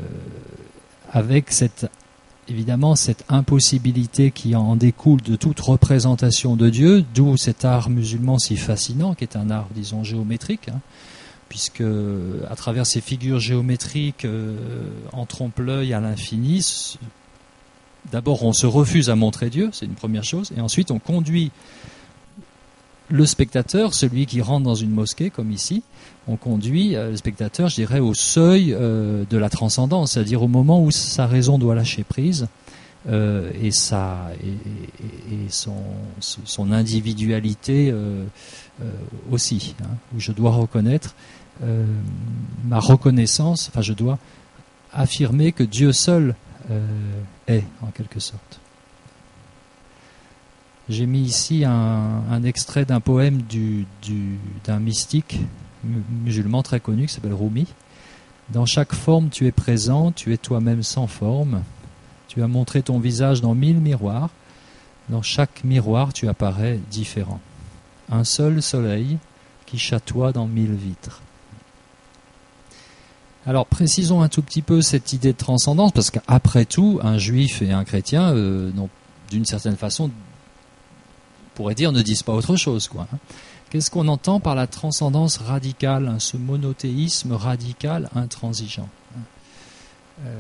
avec cette, évidemment cette impossibilité qui en découle de toute représentation de Dieu, d'où cet art musulman si fascinant, qui est un art, disons, géométrique, hein, puisque à travers ces figures géométriques euh, en trompe-l'œil à l'infini, d'abord, on se refuse à montrer Dieu, c'est une première chose, et ensuite on conduit le spectateur, celui qui rentre dans une mosquée, comme ici, on conduit euh, le spectateur, je dirais, au seuil euh, de la transcendance, c'est-à-dire au moment où sa raison doit lâcher prise, euh, et, sa, et, et, et son, son individualité euh, euh, aussi, hein, où je dois reconnaître euh, ma reconnaissance, enfin je dois affirmer que Dieu seul euh, est, en quelque sorte. J'ai mis ici un, un extrait d'un poème du, du, d'un mystique musulman très connu qui s'appelle Rumi. Dans chaque forme tu es présent, tu es toi-même sans forme. Tu as montré ton visage dans mille miroirs. Dans chaque miroir tu apparais différent. Un seul soleil qui chatoie dans mille vitres. Alors précisons un tout petit peu cette idée de transcendance, parce qu'après tout, un juif et un chrétien, euh, non, d'une certaine façon, on pourrait dire, ne disent pas autre chose, quoi. Qu'est-ce qu'on entend par la transcendance radicale, hein, ce monothéisme radical intransigeant? euh,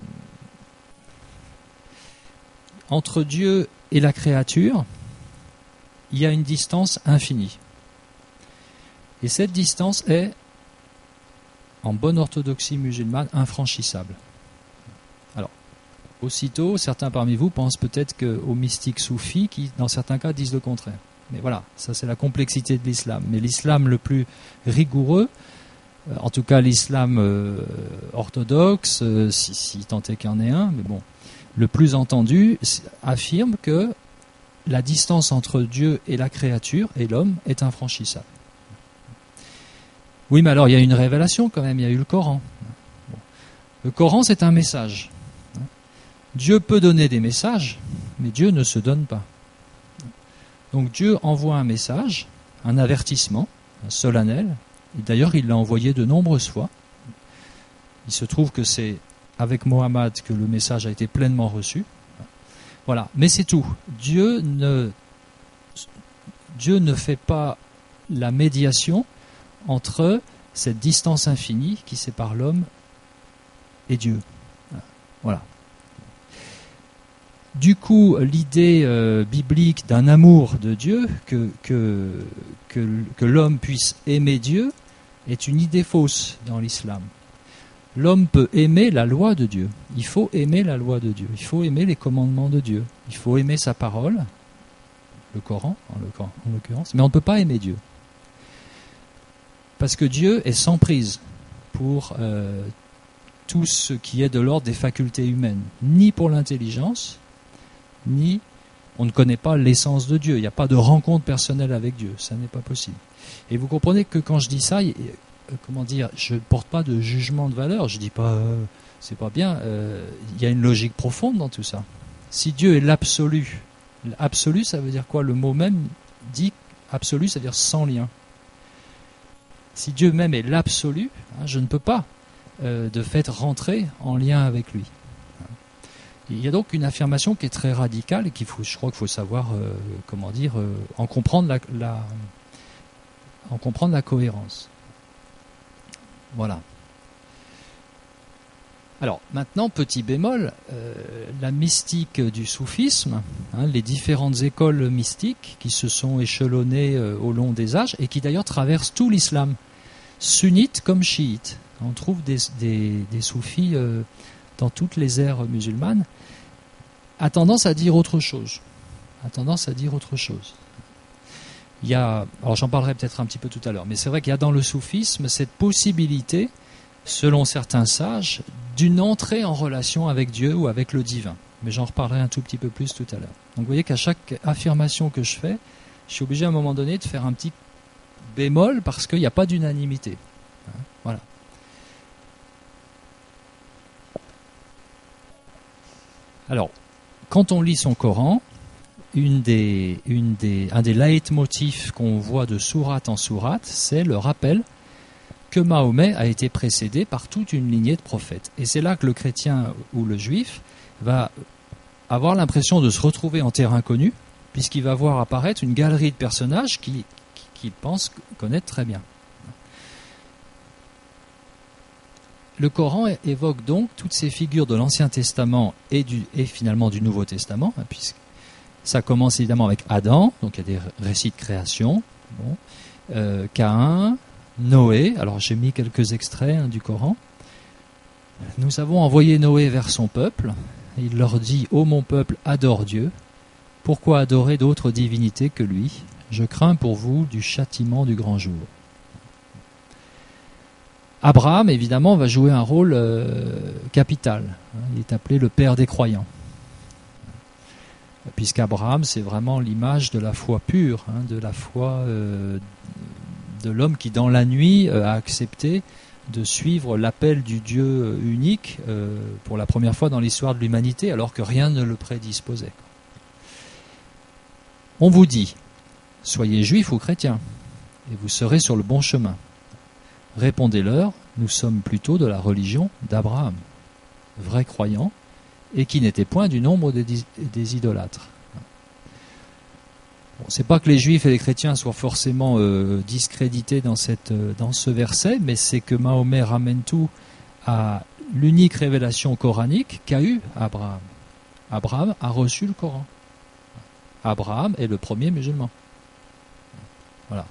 Entre Dieu et la créature, il y a une distance infinie. Et cette distance est, en bonne orthodoxie musulmane, infranchissable. Alors, aussitôt, certains parmi vous pensent peut-être aux mystiques soufis qui, dans certains cas, disent le contraire. Mais voilà, ça c'est la complexité de l'islam. Mais l'islam le plus rigoureux, euh, en tout cas l'islam euh, orthodoxe, euh, si, si tant est qu'il y en ait un, mais bon, le plus entendu, affirme que la distance entre Dieu et la créature et l'homme est infranchissable. Oui, mais alors il y a une révélation quand même, il y a eu le Coran. Bon. Le Coran, c'est un message. Dieu peut donner des messages, mais Dieu ne se donne pas. Donc Dieu envoie un message, un avertissement, un solennel, et d'ailleurs il l'a envoyé de nombreuses fois. Il se trouve que c'est avec Mohammed que le message a été pleinement reçu. Voilà, mais c'est tout. Dieu ne, Dieu ne fait pas la médiation entre cette distance infinie qui sépare l'homme et Dieu. Voilà. Du coup, l'idée euh, biblique d'un amour de Dieu, que, que, que, que l'homme puisse aimer Dieu, est une idée fausse dans l'islam. L'homme peut aimer la loi de Dieu. Il faut aimer la loi de Dieu. Il faut aimer les commandements de Dieu. Il faut aimer sa parole, le Coran en l'occurrence, mais on ne peut pas aimer Dieu. Parce que Dieu est sans prise pour euh, tout ce qui est de l'ordre des facultés humaines, ni pour l'intelligence, ni on ne connaît pas l'essence de Dieu. Il n'y a pas de rencontre personnelle avec Dieu, ça n'est pas possible. Et vous comprenez que quand je dis ça, il, euh, comment dire, je ne porte pas de jugement de valeur, je ne dis pas euh, c'est pas bien, euh, il y a une logique profonde dans tout ça. Si Dieu est l'absolu, l'absolu ça veut dire quoi? Le mot même dit absolu, ça veut dire sans lien. Si Dieu même est l'absolu, hein, je ne peux pas euh, de fait rentrer en lien avec lui. Il y a donc une affirmation qui est très radicale et qu'il faut, je crois qu'il faut savoir, euh, comment dire, euh, en comprendre la, la, en comprendre la cohérence. Voilà. Alors maintenant, petit bémol, euh, la mystique du soufisme, hein, les différentes écoles mystiques qui se sont échelonnées euh, au long des âges et qui d'ailleurs traversent tout l'islam, sunnite comme chiite. On trouve des, des, des soufis euh, dans toutes les ères musulmanes, a tendance à dire autre chose. A tendance à dire autre chose. Il y a, alors j'en parlerai peut-être un petit peu tout à l'heure, mais c'est vrai qu'il y a dans le soufisme cette possibilité, selon certains sages, d'une entrée en relation avec Dieu ou avec le divin. Mais j'en reparlerai un tout petit peu plus tout à l'heure. Donc vous voyez qu'à chaque affirmation que je fais, je suis obligé à un moment donné de faire un petit bémol parce qu'il n'y a pas d'unanimité. Voilà. Alors, quand on lit son Coran, une des, une des, un des leitmotifs qu'on voit de sourate en sourate, c'est le rappel que Mahomet a été précédé par toute une lignée de prophètes. Et c'est là que le chrétien ou le juif va avoir l'impression de se retrouver en terrain connu, puisqu'il va voir apparaître une galerie de personnages qu'il qui, qui pense connaître très bien. Le Coran évoque donc toutes ces figures de l'Ancien Testament et, du, et finalement du Nouveau Testament, hein, puisque ça commence évidemment avec Adam, donc il y a des récits de création, bon, euh, Caïn, Noé, alors j'ai mis quelques extraits hein, du Coran. Nous avons envoyé Noé vers son peuple, il leur dit « Ô mon peuple, adore Dieu. Pourquoi adorer d'autres divinités que lui? Je crains pour vous du châtiment du grand jour. » Abraham, évidemment, va jouer un rôle euh, capital. Il est appelé le père des croyants. Puisqu'Abraham, c'est vraiment l'image de la foi pure, hein, de la foi euh, de l'homme qui, dans la nuit, euh, a accepté de suivre l'appel du Dieu unique euh, pour la première fois dans l'histoire de l'humanité, alors que rien ne le prédisposait. On vous dit, soyez juifs ou chrétiens, et vous serez sur le bon chemin. Répondez-leur, nous sommes plutôt de la religion d'Abraham, vrai croyant, et qui n'était point du nombre des, des idolâtres. Bon, c'est pas que les juifs et les chrétiens soient forcément euh, discrédités dans, cette, euh, dans ce verset, mais c'est que Mahomet ramène tout à l'unique révélation coranique qu'a eu Abraham. Abraham a reçu le Coran. Abraham est le premier musulman. Voilà.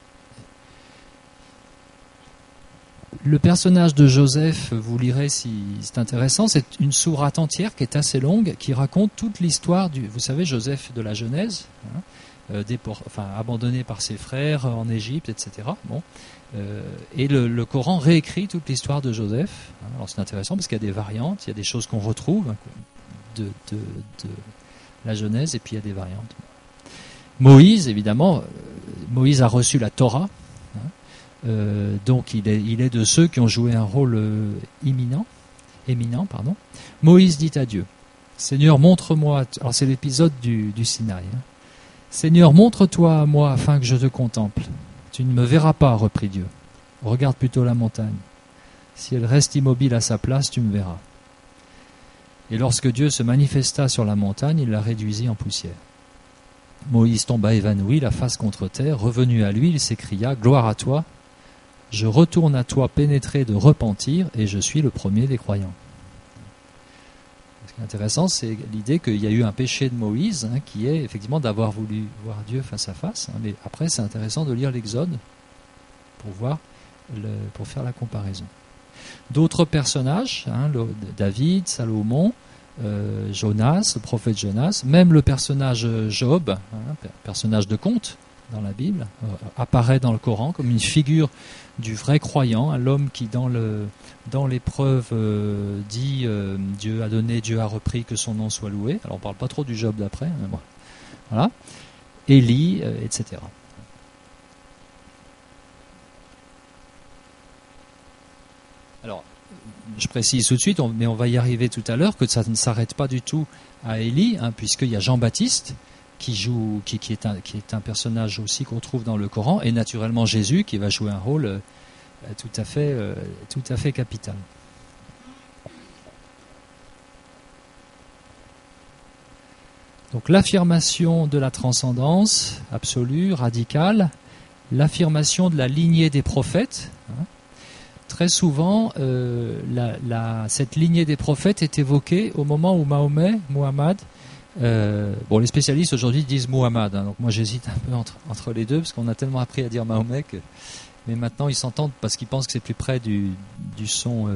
Le personnage de Joseph, vous lirez si c'est intéressant, c'est une sourate entière qui est assez longue, qui raconte toute l'histoire du, vous savez, Joseph de la Genèse, hein, euh, déport, enfin, abandonné par ses frères en Égypte, et cetera. Bon, euh, et le, le Coran réécrit toute l'histoire de Joseph. Hein. Alors c'est intéressant parce qu'il y a des variantes, il y a des choses qu'on retrouve de, de, de la Genèse, et puis il y a des variantes. Moïse, évidemment, Moïse a reçu la Torah. Euh, donc il est, il est de ceux qui ont joué un rôle euh, imminent, éminent. Pardon. Moïse dit à Dieu, Seigneur, montre-moi, alors c'est l'épisode du, du Sinaï, hein. Seigneur, montre-toi à moi afin que je te contemple. Tu ne me verras pas, reprit Dieu. Regarde plutôt la montagne. Si elle reste immobile à sa place, tu me verras. Et lorsque Dieu se manifesta sur la montagne, il la réduisit en poussière. Moïse tomba évanoui, la face contre terre. Revenu à lui, il s'écria, gloire à toi. Je retourne à toi pénétré de repentir, et je suis le premier des croyants. Ce qui est intéressant, c'est l'idée qu'il y a eu un péché de Moïse, hein, qui est effectivement d'avoir voulu voir Dieu face à face. Hein, mais après, c'est intéressant de lire l'Exode pour voir, le, pour faire la comparaison. D'autres personnages, hein, le, David, Salomon, euh, Jonas, le prophète Jonas, même le personnage Job, hein, personnage de conte dans la Bible, euh, apparaît dans le Coran comme une figure du vrai croyant, hein, l'homme qui dans le dans l'épreuve euh, dit euh, Dieu a donné, Dieu a repris, que son nom soit loué. Alors on ne parle pas trop du Job d'après, mais bon. Voilà. Élie, euh, et cetera. Alors, je précise tout de suite, on, mais on va y arriver tout à l'heure, que ça ne s'arrête pas du tout à Élie, hein, puisqu'il y a Jean-Baptiste qui joue, qui, qui, est un, qui est un personnage aussi qu'on trouve dans le Coran, et naturellement Jésus qui va jouer un rôle euh, tout à fait, euh, tout à fait capital. Donc l'affirmation de la transcendance absolue, radicale, l'affirmation de la lignée des prophètes. Hein, très souvent, euh, la, la, cette lignée des prophètes est évoquée au moment où Mahomet, Muhammad, Euh, bon, les spécialistes aujourd'hui disent Muhammad, hein, donc moi j'hésite un peu entre, entre les deux parce qu'on a tellement appris à dire Mahomet que, mais maintenant ils s'entendent parce qu'ils pensent que c'est plus près du, du son euh,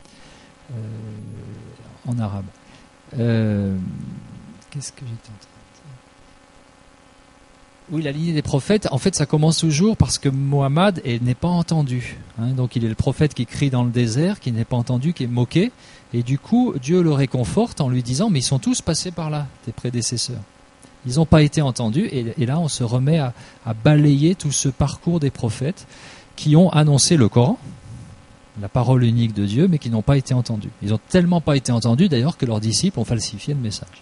euh, en arabe. Euh, qu'est-ce que j'étais en train de dire ? Oui, la lignée des prophètes, en fait ça commence toujours parce que Muhammad est, n'est pas entendu, hein, donc il est le prophète qui crie dans le désert, qui n'est pas entendu, qui est moqué. Et du coup, Dieu le réconforte en lui disant « Mais ils sont tous passés par là, tes prédécesseurs. Ils n'ont pas été entendus. » Et, et là, on se remet à, à balayer tout ce parcours des prophètes qui ont annoncé le Coran, la parole unique de Dieu, mais qui n'ont pas été entendus. Ils n'ont tellement pas été entendus, d'ailleurs, que leurs disciples ont falsifié le message.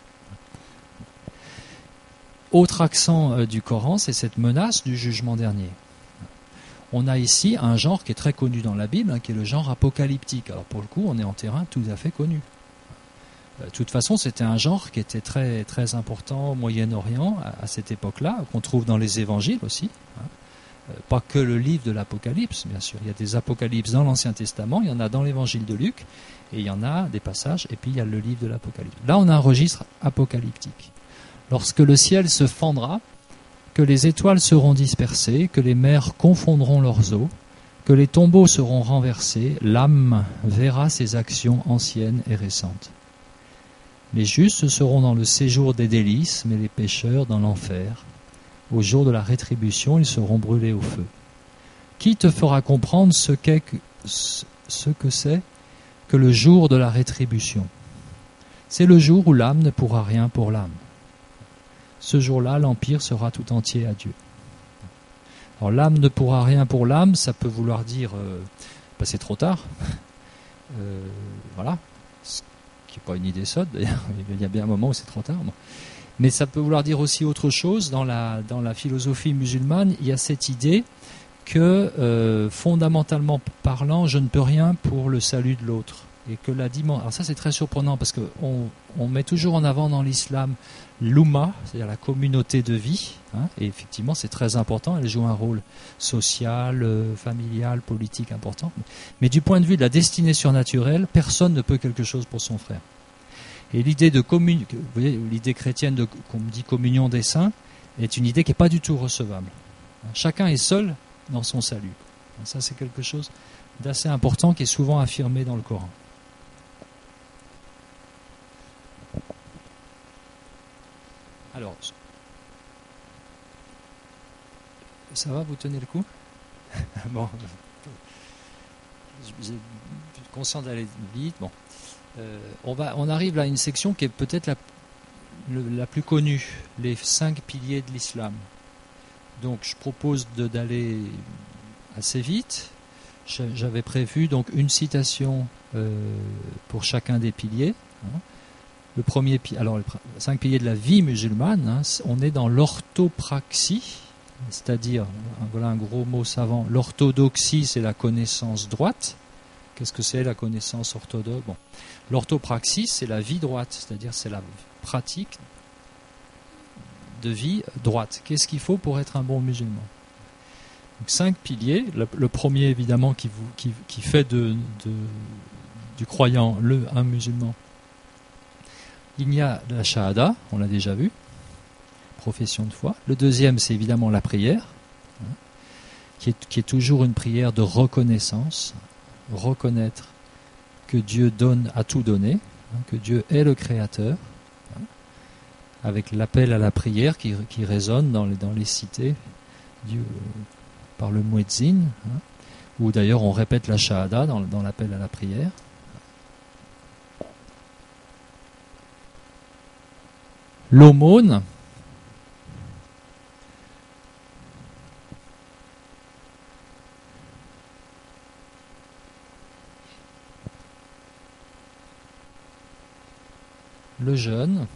Autre accent euh, du Coran, c'est cette menace du jugement dernier. On a ici un genre qui est très connu dans la Bible, hein, qui est le genre apocalyptique. Alors pour le coup, on est en terrain tout à fait connu. De toute façon, c'était un genre qui était très, très important au Moyen-Orient à, à cette époque-là, qu'on trouve dans les évangiles aussi. Hein. Pas que le livre de l'Apocalypse, bien sûr. Il y a des apocalypses dans l'Ancien Testament, il y en a dans l'évangile de Luc, et il y en a des passages, et puis il y a le livre de l'Apocalypse. Là, on a un registre apocalyptique. Lorsque le ciel se fendra, que les étoiles seront dispersées, que les mers confondront leurs eaux, que les tombeaux seront renversés, l'âme verra ses actions anciennes et récentes. Les justes seront dans le séjour des délices, mais les pécheurs dans l'enfer. Au jour de la rétribution, ils seront brûlés au feu. Qui te fera comprendre ce qu'est que, ce que c'est que le jour de la rétribution? C'est le jour où l'âme ne pourra rien pour l'âme. Ce jour-là, l'empire sera tout entier à Dieu. Alors l'âme ne pourra rien pour l'âme, ça peut vouloir dire euh, bah, c'est trop tard. Euh, voilà, ce qui n'est pas une idée sotte d'ailleurs, il y a bien un moment où c'est trop tard. Bon. Mais ça peut vouloir dire aussi autre chose. Dans la, dans la philosophie musulmane, il y a cette idée que euh, fondamentalement parlant, je ne peux rien pour le salut de l'autre. Et que la dimension. Alors ça c'est très surprenant parce qu'on on met toujours en avant dans l'islam l'Oumma, c'est-à-dire la communauté de vie, hein, et effectivement c'est très important, elle joue un rôle social, euh, familial, politique important. Mais du point de vue de la destinée surnaturelle, personne ne peut quelque chose pour son frère. Et l'idée de communion, vous voyez, l'idée chrétienne de, qu'on dit communion des saints, est une idée qui n'est pas du tout recevable. Chacun est seul dans son salut. Ça c'est quelque chose d'assez important qui est souvent affirmé dans le Coran. Alors, ça va, vous tenez le coup? Bon, je suis conscient d'aller vite. Bon, euh, on va, on arrive à une section qui est peut-être la, le, la plus connue, les cinq piliers de l'islam. Donc, je propose de, d'aller assez vite. J'avais prévu donc une citation euh, pour chacun des piliers. Hein. Le premier, alors les cinq piliers de la vie musulmane, hein, on est dans l'orthopraxie, c'est-à-dire, voilà un gros mot savant, l'orthodoxie c'est la connaissance droite. Qu'est-ce que c'est la connaissance orthodoxe? Bon, l'orthopraxie c'est la vie droite, c'est-à-dire c'est la pratique de vie droite. Qu'est-ce qu'il faut pour être un bon musulman? Donc, cinq piliers. Le, le premier évidemment qui, vous, qui, qui fait de, de, du croyant le un musulman. Il y a la shahada, on l'a déjà vu, profession de foi. Le deuxième, c'est évidemment la prière, hein, qui, est, qui est toujours une prière de reconnaissance, reconnaître que Dieu donne à tout donner, hein, que Dieu est le Créateur, hein, avec l'appel à la prière qui, qui résonne dans les, dans les cités du, par le muezzin, hein, où d'ailleurs on répète la shahada dans, dans l'appel à la prière. L'aumône, le jeûne,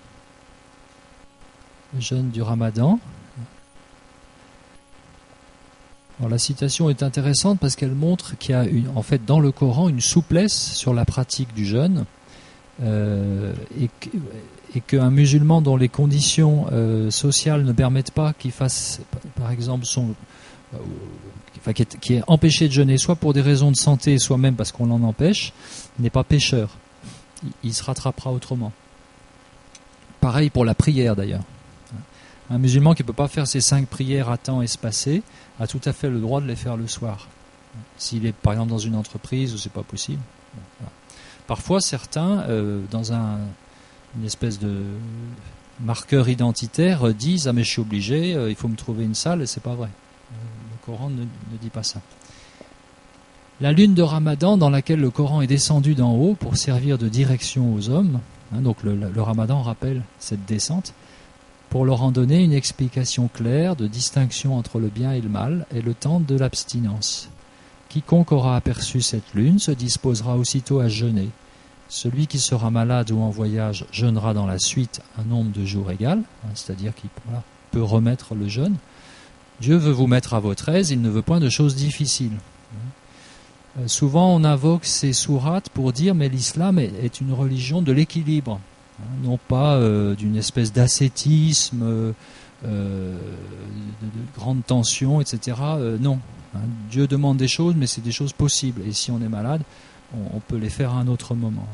le jeûne du Ramadan. Alors, la citation est intéressante parce qu'elle montre qu'il y a une, en fait dans le Coran une souplesse sur la pratique du jeûne euh, et que, et qu'un musulman dont les conditions euh, sociales ne permettent pas qu'il fasse, par exemple, son, euh, enfin, qui, est, qui est empêché de jeûner, soit pour des raisons de santé, soit même parce qu'on l'en empêche, n'est pas pécheur. Il, il se rattrapera autrement. Pareil pour la prière d'ailleurs. Un musulman qui ne peut pas faire ses cinq prières à temps espacé a tout à fait le droit de les faire le soir. S'il est par exemple dans une entreprise où c'est pas possible. Voilà. Parfois certains, euh, dans un une espèce de marqueur identitaire, euh, disent « Ah mais je suis obligé, euh, il faut me trouver une salle », et c'est pas vrai. Euh, le Coran ne, ne dit pas ça. La lune de Ramadan dans laquelle le Coran est descendu d'en haut pour servir de direction aux hommes, hein, donc le, le Ramadan rappelle cette descente, pour leur en donner une explication claire de distinction entre le bien et le mal, et le temps de l'abstinence. Quiconque aura aperçu cette lune se disposera aussitôt à jeûner. Celui qui sera malade ou en voyage jeûnera dans la suite un nombre de jours égal, hein, c'est-à-dire qu'il voilà, peut remettre le jeûne. Dieu veut vous mettre à votre aise, il ne veut point de choses difficiles. Euh, souvent on invoque ces sourates pour dire mais l'islam est, est une religion de l'équilibre, hein, non pas euh, d'une espèce d'ascétisme, euh, de, de grande tension, et cetera. Euh, non, hein, Dieu demande des choses, mais c'est des choses possibles. Et si on est malade, on peut les faire à un autre moment.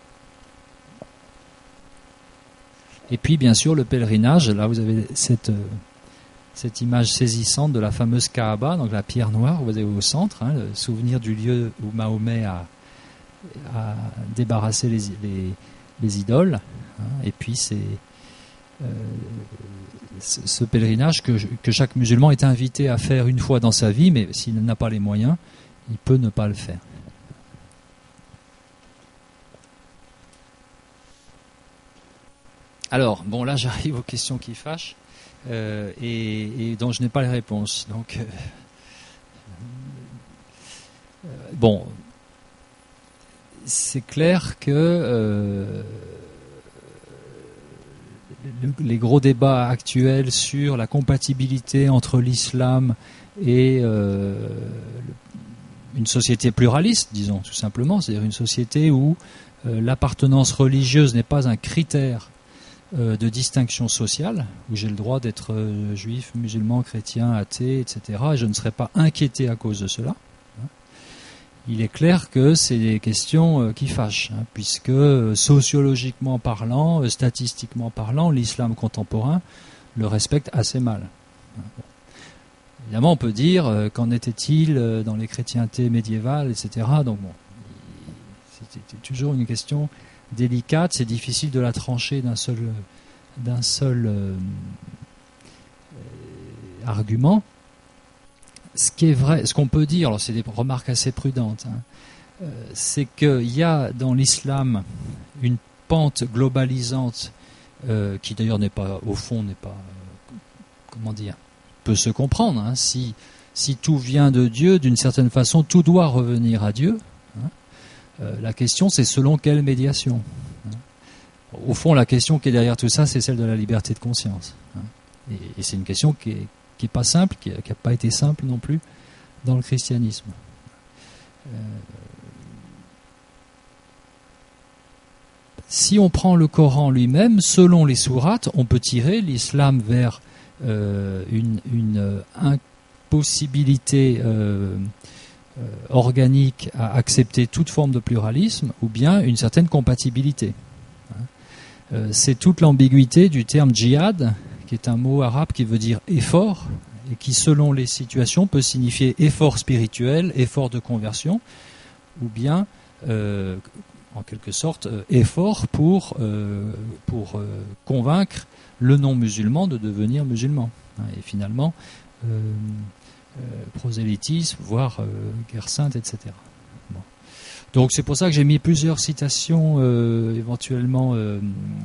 Et puis bien sûr le pèlerinage, là vous avez cette, cette image saisissante de la fameuse Kaaba, donc la pierre noire, vous avez au centre, hein, le souvenir du lieu où Mahomet a, a débarrassé les, les, les idoles. Hein, et puis c'est euh, ce pèlerinage que, que chaque musulman est invité à faire une fois dans sa vie, mais s'il n'a pas les moyens, il peut ne pas le faire. Alors, bon, là j'arrive aux questions qui fâchent euh, et, et dont je n'ai pas les réponses. Donc, euh, euh, bon, c'est clair que euh, le, les gros débats actuels sur la compatibilité entre l'islam et euh, une société pluraliste, disons tout simplement, c'est-à-dire une société où euh, l'appartenance religieuse n'est pas un critère euh, de distinction sociale, où j'ai le droit d'être euh, juif, musulman, chrétien, athée, et cetera, et je ne serai pas inquiété à cause de cela. Il est clair que c'est des questions euh, qui fâchent, hein, puisque euh, sociologiquement parlant, euh, statistiquement parlant, l'islam contemporain le respecte assez mal. Bon. Évidemment, on peut dire euh, qu'en était-il euh, dans les chrétientés médiévales, et cetera. Donc bon, c'est toujours une question délicate, c'est difficile de la trancher d'un seul, d'un seul euh, euh, argument. Ce qui est vrai, ce qu'on peut dire, alors c'est des remarques assez prudentes, hein, euh, c'est qu'il y a dans l'islam une pente globalisante euh, qui d'ailleurs n'est pas, au fond, n'est pas, euh, comment dire, peut se comprendre. Hein, si, si tout vient de Dieu, d'une certaine façon, tout doit revenir à Dieu. Hein, euh, la question, c'est selon quelle médiation. Hein. Au fond, la question qui est derrière tout ça, c'est celle de la liberté de conscience. Hein, et, et c'est une question qui est qui n'est pas simple, qui n'a pas été simple non plus dans le christianisme. Euh, si on prend le Coran lui-même, selon les sourates, on peut tirer l'islam vers euh, une, une impossibilité euh, euh, organique à accepter toute forme de pluralisme, ou bien une certaine compatibilité. Hein. Euh, c'est toute l'ambiguïté du terme djihad, qui est un mot arabe qui veut dire effort, et qui, selon les situations, peut signifier effort spirituel, effort de conversion, ou bien, euh, en quelque sorte, euh, effort pour, euh, pour euh, convaincre le non-musulman de devenir musulman. Et finalement, euh, euh, prosélytisme, voire euh, guerre sainte, et cetera. Bon. Donc c'est pour ça que j'ai mis plusieurs citations euh, éventuellement euh,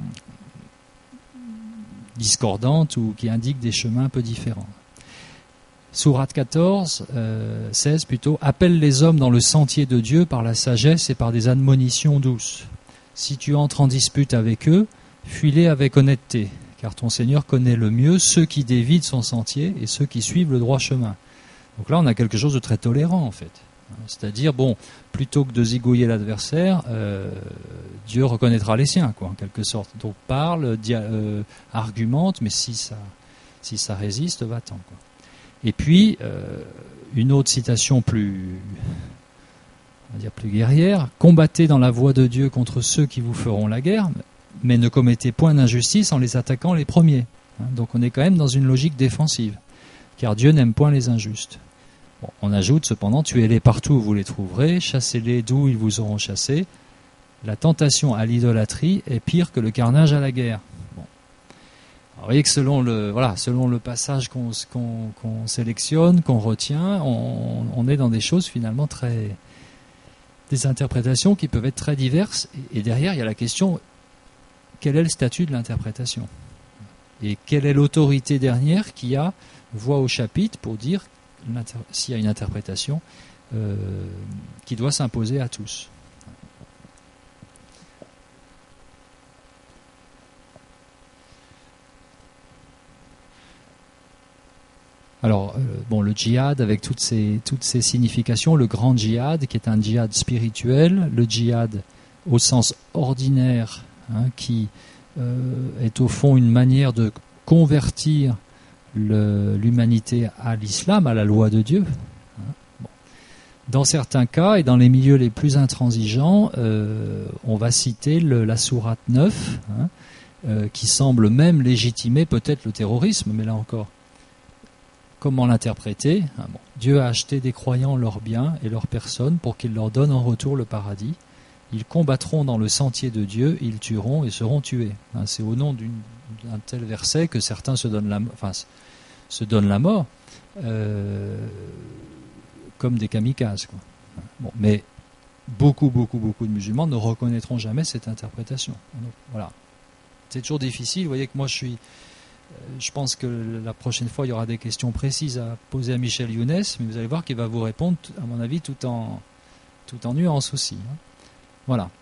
discordantes ou qui indiquent des chemins un peu différents. Sourate quatorze, euh, seize plutôt, appelle les hommes dans le sentier de Dieu par la sagesse et par des admonitions douces. Si tu entres en dispute avec eux, fuis-les avec honnêteté, car ton Seigneur connaît le mieux ceux qui dévient de son sentier et ceux qui suivent le droit chemin. Donc là, on a quelque chose de très tolérant, en fait. C'est-à-dire, bon, plutôt que de zigouiller l'adversaire, euh, Dieu reconnaîtra les siens, quoi, en quelque sorte. Donc parle, dia- euh, argumente, mais si ça, si ça résiste, va-t'en, quoi. Et puis, euh, une autre citation plus, on va dire plus guerrière, « Combattez dans la voie de Dieu contre ceux qui vous feront la guerre, mais ne commettez point d'injustice en les attaquant les premiers. » Donc on est quand même dans une logique défensive, car Dieu n'aime point les injustes. Bon, on ajoute cependant, tuez-les partout où vous les trouverez, chassez-les d'où ils vous auront chassés. La tentation à l'idolâtrie est pire que le carnage à la guerre. Bon. Alors, vous voyez que selon le, voilà, selon le passage qu'on, qu'on, qu'on sélectionne, qu'on retient, on, on est dans des choses finalement très... des interprétations qui peuvent être très diverses. Et, et derrière, il y a la question, quel est le statut de l'interprétation ? Et quelle est l'autorité dernière qui a voix au chapitre pour dire s'il y a une interprétation euh, qui doit s'imposer à tous. Alors, euh, bon, le djihad avec toutes ses, toutes ses significations, le grand djihad qui est un djihad spirituel, le djihad au sens ordinaire, hein, qui euh, est au fond une manière de convertir Le, l'humanité à l'islam, à la loi de Dieu. Bon. Dans certains cas, et dans les milieux les plus intransigeants, euh, on va citer le, la sourate neuf, hein, euh, qui semble même légitimer peut-être le terrorisme, mais là encore, comment l'interpréter ? Ah, bon. Dieu a acheté des croyants leurs biens et leurs personnes pour qu'il leur donne en retour le paradis, Ils combattront dans le sentier de Dieu, ils tueront et seront tués. Hein, c'est au nom d'une, d'un tel verset que certains se donnent la, enfin, se donnent la mort euh, comme des kamikazes, quoi. Bon, mais beaucoup, beaucoup, beaucoup de musulmans ne reconnaîtront jamais cette interprétation. Donc, voilà. C'est toujours difficile. Vous voyez que moi, je suis... Je pense que la prochaine fois, il y aura des questions précises à poser à Michel Younes, mais vous allez voir qu'il va vous répondre, à mon avis, tout en, tout en nuance aussi. Hein. Voilà.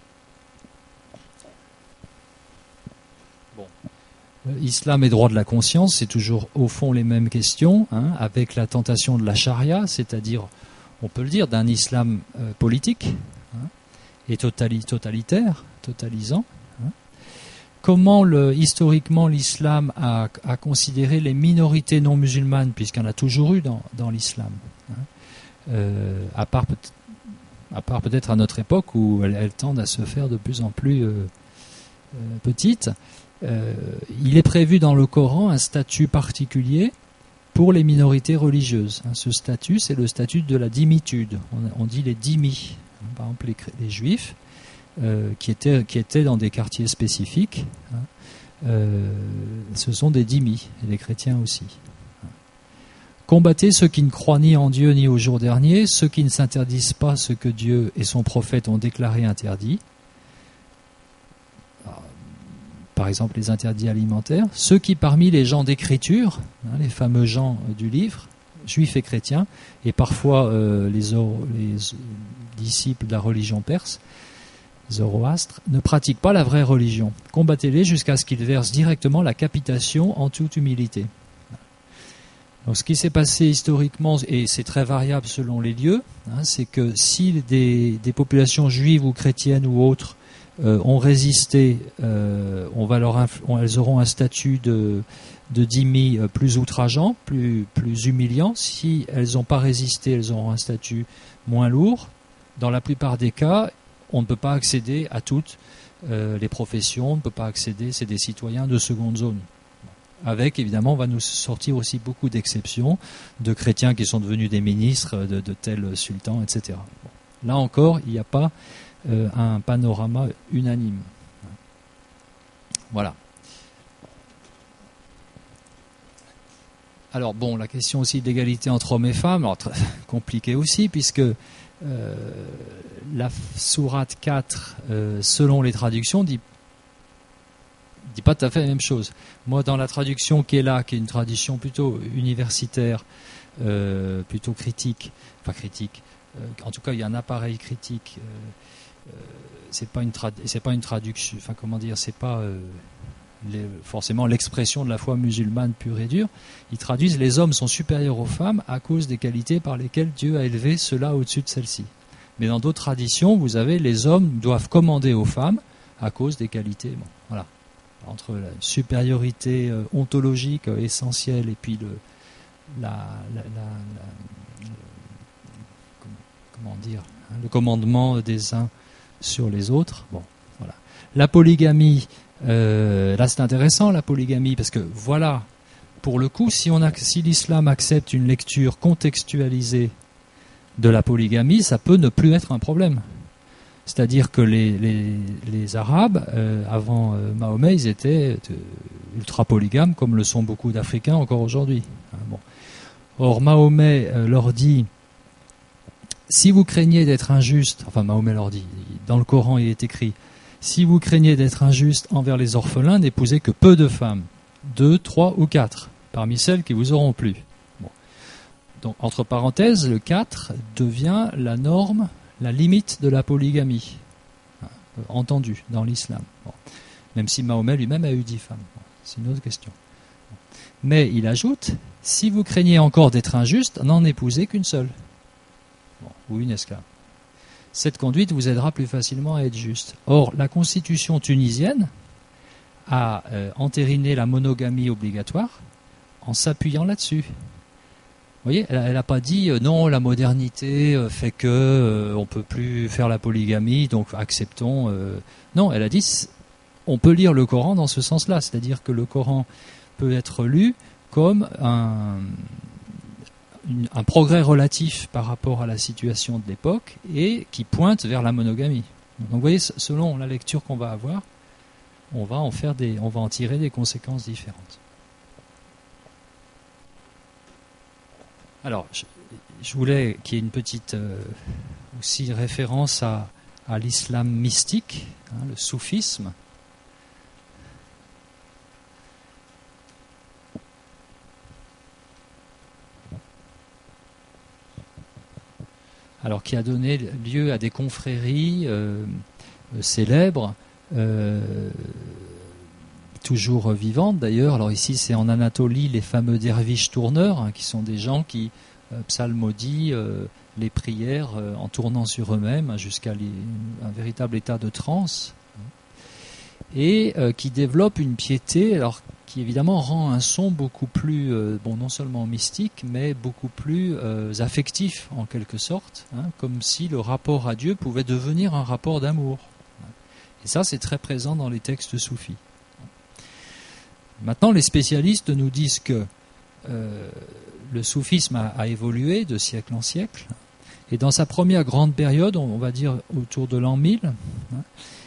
Bon. Islam et droit de la conscience, c'est toujours au fond les mêmes questions, hein, avec la tentation de la charia, c'est-à-dire, on peut le dire, d'un islam euh, politique hein, et totali- totalitaire, totalisant. Hein. Comment, le, historiquement, l'islam a, a considéré les minorités non musulmanes, puisqu'il y en a toujours eu dans, dans l'islam, hein, euh, à part peut-être à part peut-être à notre époque où elles, elles tendent à se faire de plus en plus euh, euh, petites. Euh, il est prévu dans le Coran un statut particulier pour les minorités religieuses. Hein, ce statut, c'est le statut de la dhimitude. On, on dit les dhimmis. Hein, par exemple, les, les juifs euh, qui, étaient, qui étaient dans des quartiers spécifiques, hein, euh, ce sont des dhimmis, et les chrétiens aussi. Combattez ceux qui ne croient ni en Dieu ni au jour dernier, ceux qui ne s'interdisent pas ce que Dieu et son prophète ont déclaré interdit. Par exemple, les interdits alimentaires. Ceux qui, parmi les gens d'écriture, hein, les fameux gens du livre, juifs et chrétiens, et parfois euh, les, Zoro, les disciples de la religion perse, Zoroastre, ne pratiquent pas la vraie religion. Combattez-les jusqu'à ce qu'ils versent directement la capitation en toute humilité. Donc, ce qui s'est passé historiquement, et c'est très variable selon les lieux, hein, c'est que si des, des populations juives ou chrétiennes ou autres euh, ont résisté, euh, on va leur infl- on, elles auront un statut de, de dhimmi plus outrageant, plus, plus humiliant. Si elles n'ont pas résisté, elles auront un statut moins lourd. Dans la plupart des cas, on ne peut pas accéder à toutes euh, les professions, on ne peut pas accéder, c'est des citoyens de seconde zone. Avec, évidemment, on va nous sortir aussi beaucoup d'exceptions de chrétiens qui sont devenus des ministres de, de tel sultan, et cetera. Bon. Là encore, il n'y a pas euh, un panorama unanime. Voilà. Alors bon, la question aussi de l'égalité entre hommes et femmes, alors très compliquée aussi, puisque euh, la sourate quatre, euh, selon les traductions, dit dit pas tout à fait la même chose. Moi, dans la traduction qui est là, qui est une tradition plutôt universitaire, euh, plutôt critique, enfin critique, euh, en tout cas, il y a un appareil critique. Euh, euh, c'est pas une trad- c'est pas une traduction. Enfin, comment dire, c'est pas euh, les, forcément l'expression de la foi musulmane pure et dure. Ils traduisent les hommes sont supérieurs aux femmes à cause des qualités par lesquelles Dieu a élevé ceux-là au-dessus de celles-ci. Mais dans d'autres traditions, vous avez les hommes doivent commander aux femmes à cause des qualités. Bon, voilà. Entre la supériorité euh, ontologique euh, essentielle et puis le, la, la, la, la, le, comment dire, hein, le commandement des uns sur les autres. Bon, voilà. La polygamie, euh, là c'est intéressant la polygamie parce que voilà, pour le coup, si, on a, si l'islam accepte une lecture contextualisée de la polygamie, ça peut ne plus être un problème. C'est-à-dire que les, les, les Arabes, euh, avant euh, Mahomet, ils étaient euh, ultra polygames, comme le sont beaucoup d'Africains encore aujourd'hui. Hein, bon. Or, Mahomet euh, leur dit, si vous craignez d'être injuste, enfin Mahomet leur dit, dans le Coran il est écrit, si vous craignez d'être injuste envers les orphelins, n'épousez que peu de femmes, deux, trois ou quatre, parmi celles qui vous auront plu. Bon. Donc, entre parenthèses, le quatre devient la norme, la limite de la polygamie, hein, entendue dans l'islam. Bon. Même si Mahomet lui-même a eu dix femmes. Bon, c'est une autre question. Bon. Mais il ajoute, si vous craignez encore d'être injuste, n'en épousez qu'une seule. Bon, ou une esclave. Cette conduite vous aidera plus facilement à être juste. Or, la constitution tunisienne a euh, entériné la monogamie obligatoire en s'appuyant là-dessus. Vous voyez, elle n'a pas dit euh, non, la modernité euh, fait que euh, on peut plus faire la polygamie, donc acceptons. Euh... Non, elle a dit on peut lire le Coran dans ce sens-là, c'est-à-dire que le Coran peut être lu comme un, une, un progrès relatif par rapport à la situation de l'époque et qui pointe vers la monogamie. Donc vous voyez, selon la lecture qu'on va avoir, on va en faire des, on va en tirer des conséquences différentes. Alors, je, je voulais qu'il y ait une petite euh, aussi référence à, à l'islam mystique, hein, le soufisme. Alors qui a donné lieu à des confréries euh, euh, célèbres, euh, toujours vivantes d'ailleurs. Alors ici c'est en Anatolie les fameux derviches tourneurs, hein, qui sont des gens qui euh, psalmodient euh, les prières euh, en tournant sur eux-mêmes, hein, jusqu'à les, un véritable état de transe, et euh, qui développent une piété, alors qui évidemment rend un son beaucoup plus, euh, bon, non seulement mystique, mais beaucoup plus euh, affectif en quelque sorte, hein, comme si le rapport à Dieu pouvait devenir un rapport d'amour. Et ça, c'est très présent dans les textes soufis. Maintenant, les spécialistes nous disent que euh, le soufisme a, a évolué de siècle en siècle, et dans sa première grande période, on, on va dire autour de l'an mille, hein,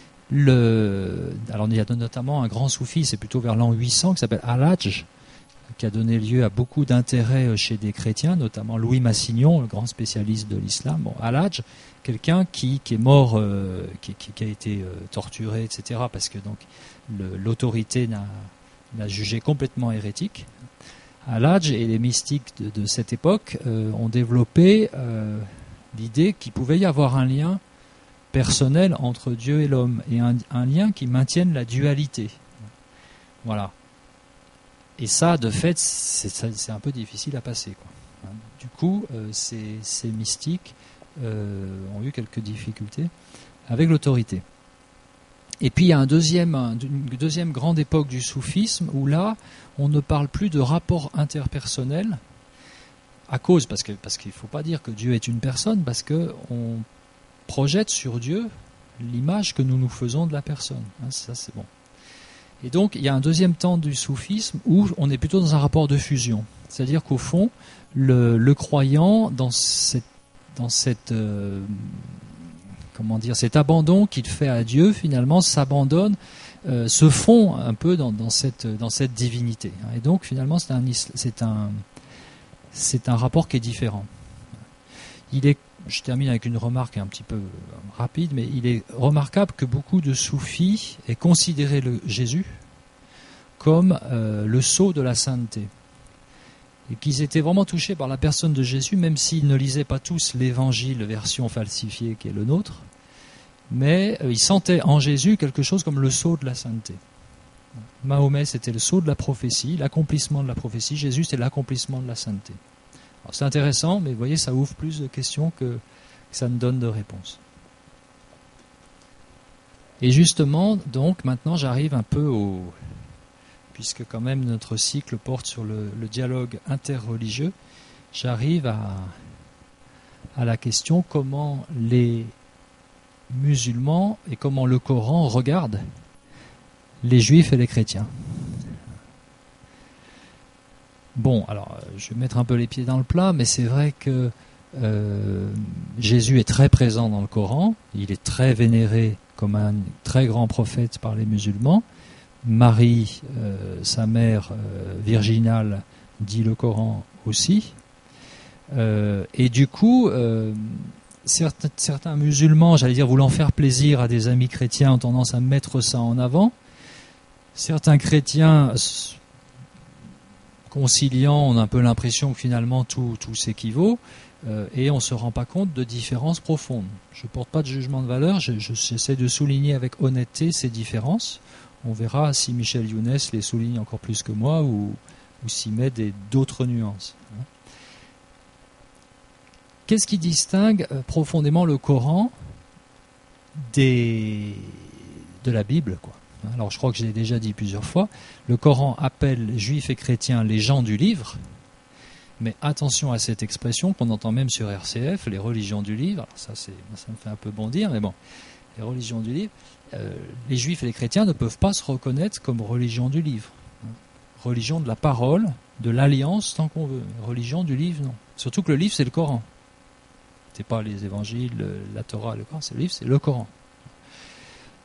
Le, alors il y a notamment un grand soufi, c'est plutôt vers l'an huit cents, qui s'appelle Al-Hajj, qui a donné lieu à beaucoup d'intérêt chez des chrétiens, notamment Louis Massignon, le grand spécialiste de l'islam. Bon, Al-Hajj, quelqu'un qui, qui est mort, euh, qui, qui, qui a été euh, torturé, et cetera, parce que donc le, l'autorité n'a, l'a jugé complètement hérétique. Al-Hajj et les mystiques de, de cette époque euh, ont développé euh, l'idée qu'il pouvait y avoir un lien personnel entre Dieu et l'homme, et un, un lien qui maintienne la dualité. Voilà. Et ça, de fait, c'est, c'est un peu difficile à passer, quoi. Du coup, euh, ces, ces mystiques euh, ont eu quelques difficultés avec l'autorité. Et puis il y a un deuxième, une deuxième grande époque du soufisme où là, on ne parle plus de rapport interpersonnel, à cause, parce que parce qu'il ne faut pas dire que Dieu est une personne, parce que on projette sur Dieu l'image que nous nous faisons de la personne. Hein, ça, c'est bon. Et donc, il y a un deuxième temps du soufisme où on est plutôt dans un rapport de fusion. C'est-à-dire qu'au fond, le, le croyant, dans cette, dans cette euh, comment dire, cet abandon qu'il fait à Dieu, finalement, s'abandonne, euh, se fond un peu dans, dans, cette, dans cette divinité. Et donc, finalement, c'est un, c'est un, c'est un rapport qui est différent. Il est Je termine avec une remarque un petit peu rapide, mais il est remarquable que beaucoup de soufis aient considéré le Jésus comme euh, le sceau de la sainteté. Et qu'ils étaient vraiment touchés par la personne de Jésus, même s'ils ne lisaient pas tous l'évangile version falsifiée qui est le nôtre, mais euh, ils sentaient en Jésus quelque chose comme le sceau de la sainteté. Mahomet, c'était le sceau de la prophétie, l'accomplissement de la prophétie. Jésus, c'est l'accomplissement de la sainteté. Alors, c'est intéressant, mais vous voyez, ça ouvre plus de questions que, que ça ne donne de réponses. Et justement, donc, maintenant, j'arrive un peu au... Puisque quand même notre cycle porte sur le, le dialogue interreligieux, j'arrive à, à la question comment les musulmans et comment le Coran regardent les juifs et les chrétiens. Bon, alors, je vais mettre un peu les pieds dans le plat, mais c'est vrai que euh, Jésus est très présent dans le Coran, il est très vénéré comme un très grand prophète par les musulmans. Marie, euh, sa mère euh, virginale, dit le Coran aussi. Euh, et du coup, euh, certains, certains musulmans, j'allais dire, voulant faire plaisir à des amis chrétiens, ont tendance à mettre ça en avant. Certains chrétiens conciliant, on a un peu l'impression que finalement tout, tout s'équivaut, euh, et on ne se rend pas compte de différences profondes. Je ne porte pas de jugement de valeur, je, je, j'essaie de souligner avec honnêteté ces différences. On verra si Michel Younes les souligne encore plus que moi ou, ou s'y met des, d'autres nuances. Qu'est-ce qui distingue profondément le Coran des, de la Bible, quoi? Alors je crois que je l'ai déjà dit plusieurs fois, le Coran appelle juifs et chrétiens les gens du livre, mais attention à cette expression qu'on entend même sur R C F, les religions du livre. Alors ça, c'est, ça me fait un peu bondir, mais bon, les religions du livre, euh, les juifs et les chrétiens ne peuvent pas se reconnaître comme religion du livre. Religion de la parole, de l'alliance tant qu'on veut. Religion du livre, non. Surtout que le livre, c'est le Coran. C'est pas les évangiles, la Torah, le Coran, c'est le livre, c'est le Coran.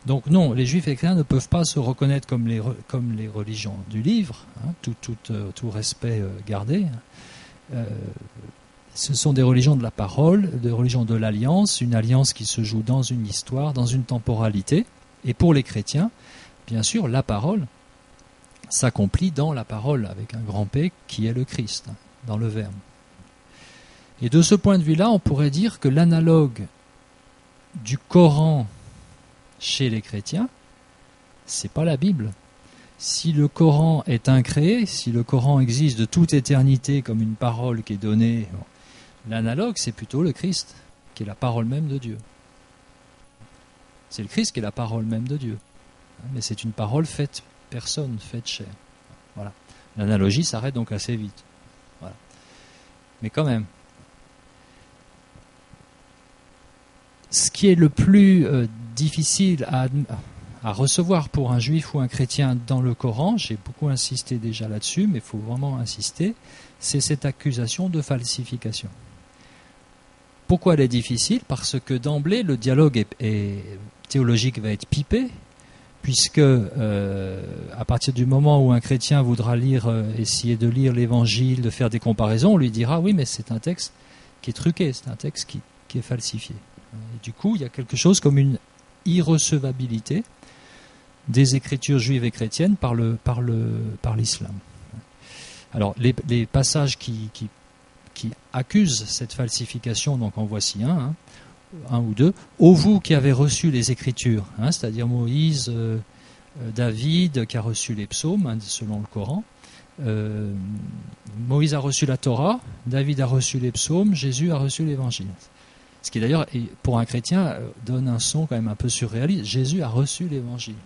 Donc non, les juifs et les chrétiens ne peuvent pas se reconnaître comme les, comme les religions du livre, hein, tout, tout, euh, tout respect euh, gardé. Euh, ce sont des religions de la parole, des religions de l'alliance, une alliance qui se joue dans une histoire, dans une temporalité. Et pour les chrétiens, bien sûr, la parole s'accomplit dans la parole, avec un grand P, qui est le Christ, hein, dans le Verbe. Et de ce point de vue-là, on pourrait dire que l'analogue du Coran chez les chrétiens, c'est pas la Bible. Si le Coran est incréé, si le Coran existe de toute éternité comme une parole qui est donnée, bon, l'analogue c'est plutôt le Christ, qui est la parole même de Dieu. C'est le Christ qui est la parole même de Dieu. Mais c'est une parole faite personne, faite chair. Voilà. L'analogie s'arrête donc assez vite. Voilà. Mais quand même, ce qui est le plus euh, difficile à, à recevoir pour un juif ou un chrétien dans le Coran, j'ai beaucoup insisté déjà là-dessus, mais il faut vraiment insister, c'est cette accusation de falsification. Pourquoi elle est difficile ? Parce que d'emblée, le dialogue est, est, théologique va être pipé, puisque euh, à partir du moment où un chrétien voudra lire, euh, essayer de lire l'Évangile, de faire des comparaisons, on lui dira « oui, mais c'est un texte qui est truqué, c'est un texte qui, qui est falsifié ». Et du coup, il y a quelque chose comme une irrecevabilité des écritures juives et chrétiennes par, le, par, le, par l'islam. Alors, les, les passages qui, qui, qui accusent cette falsification, donc en voici un, hein, un ou deux. « Ô vous qui avez reçu les Écritures hein, », c'est-à-dire Moïse, euh, David, qui a reçu les psaumes, hein, selon le Coran. Euh, Moïse a reçu la Torah, David a reçu les psaumes, Jésus a reçu l'Évangile. Ce qui d'ailleurs, pour un chrétien, donne un son quand même un peu surréaliste. Jésus a reçu l'Évangile.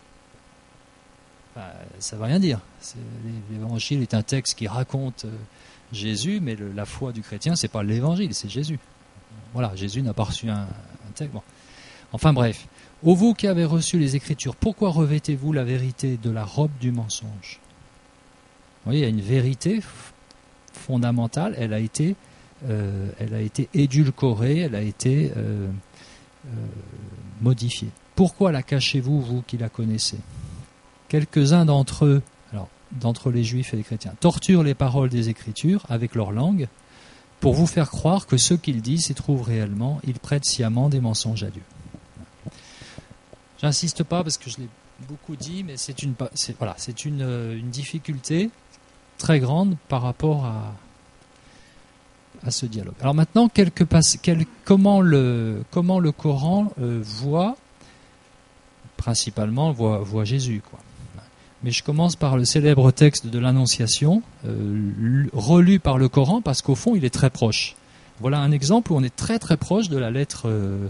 Enfin, ça ne veut rien dire. C'est, L'Évangile est un texte qui raconte Jésus, mais le, la foi du chrétien, ce n'est pas l'Évangile, c'est Jésus. Voilà, Jésus n'a pas reçu un, un texte. Bon. Enfin bref. Ô vous qui avez reçu les Écritures, pourquoi revêtez-vous la vérité de la robe du mensonge ? Vous voyez, il y a une vérité fondamentale, elle a été, euh, elle a été édulcorée, elle a été euh, euh, modifiée. Pourquoi la cachez-vous, vous qui la connaissez ? Quelques-uns d'entre eux, alors d'entre les Juifs et les chrétiens, torturent les paroles des Écritures avec leur langue, pour vous faire croire que ce qu'ils disent s'y trouve réellement, ils prêtent sciemment des mensonges à Dieu. J'insiste pas parce que je l'ai beaucoup dit, mais c'est une, c'est, voilà, c'est une, une difficulté très grande par rapport à, à ce dialogue. Alors maintenant, quelques passe, quel, comment, le, comment le Coran euh, voit, principalement voit, voit Jésus, quoi. Mais je commence par le célèbre texte de l'Annonciation, euh, relu par le Coran, parce qu'au fond, il est très proche. Voilà un exemple où on est très très proche de la lettre euh,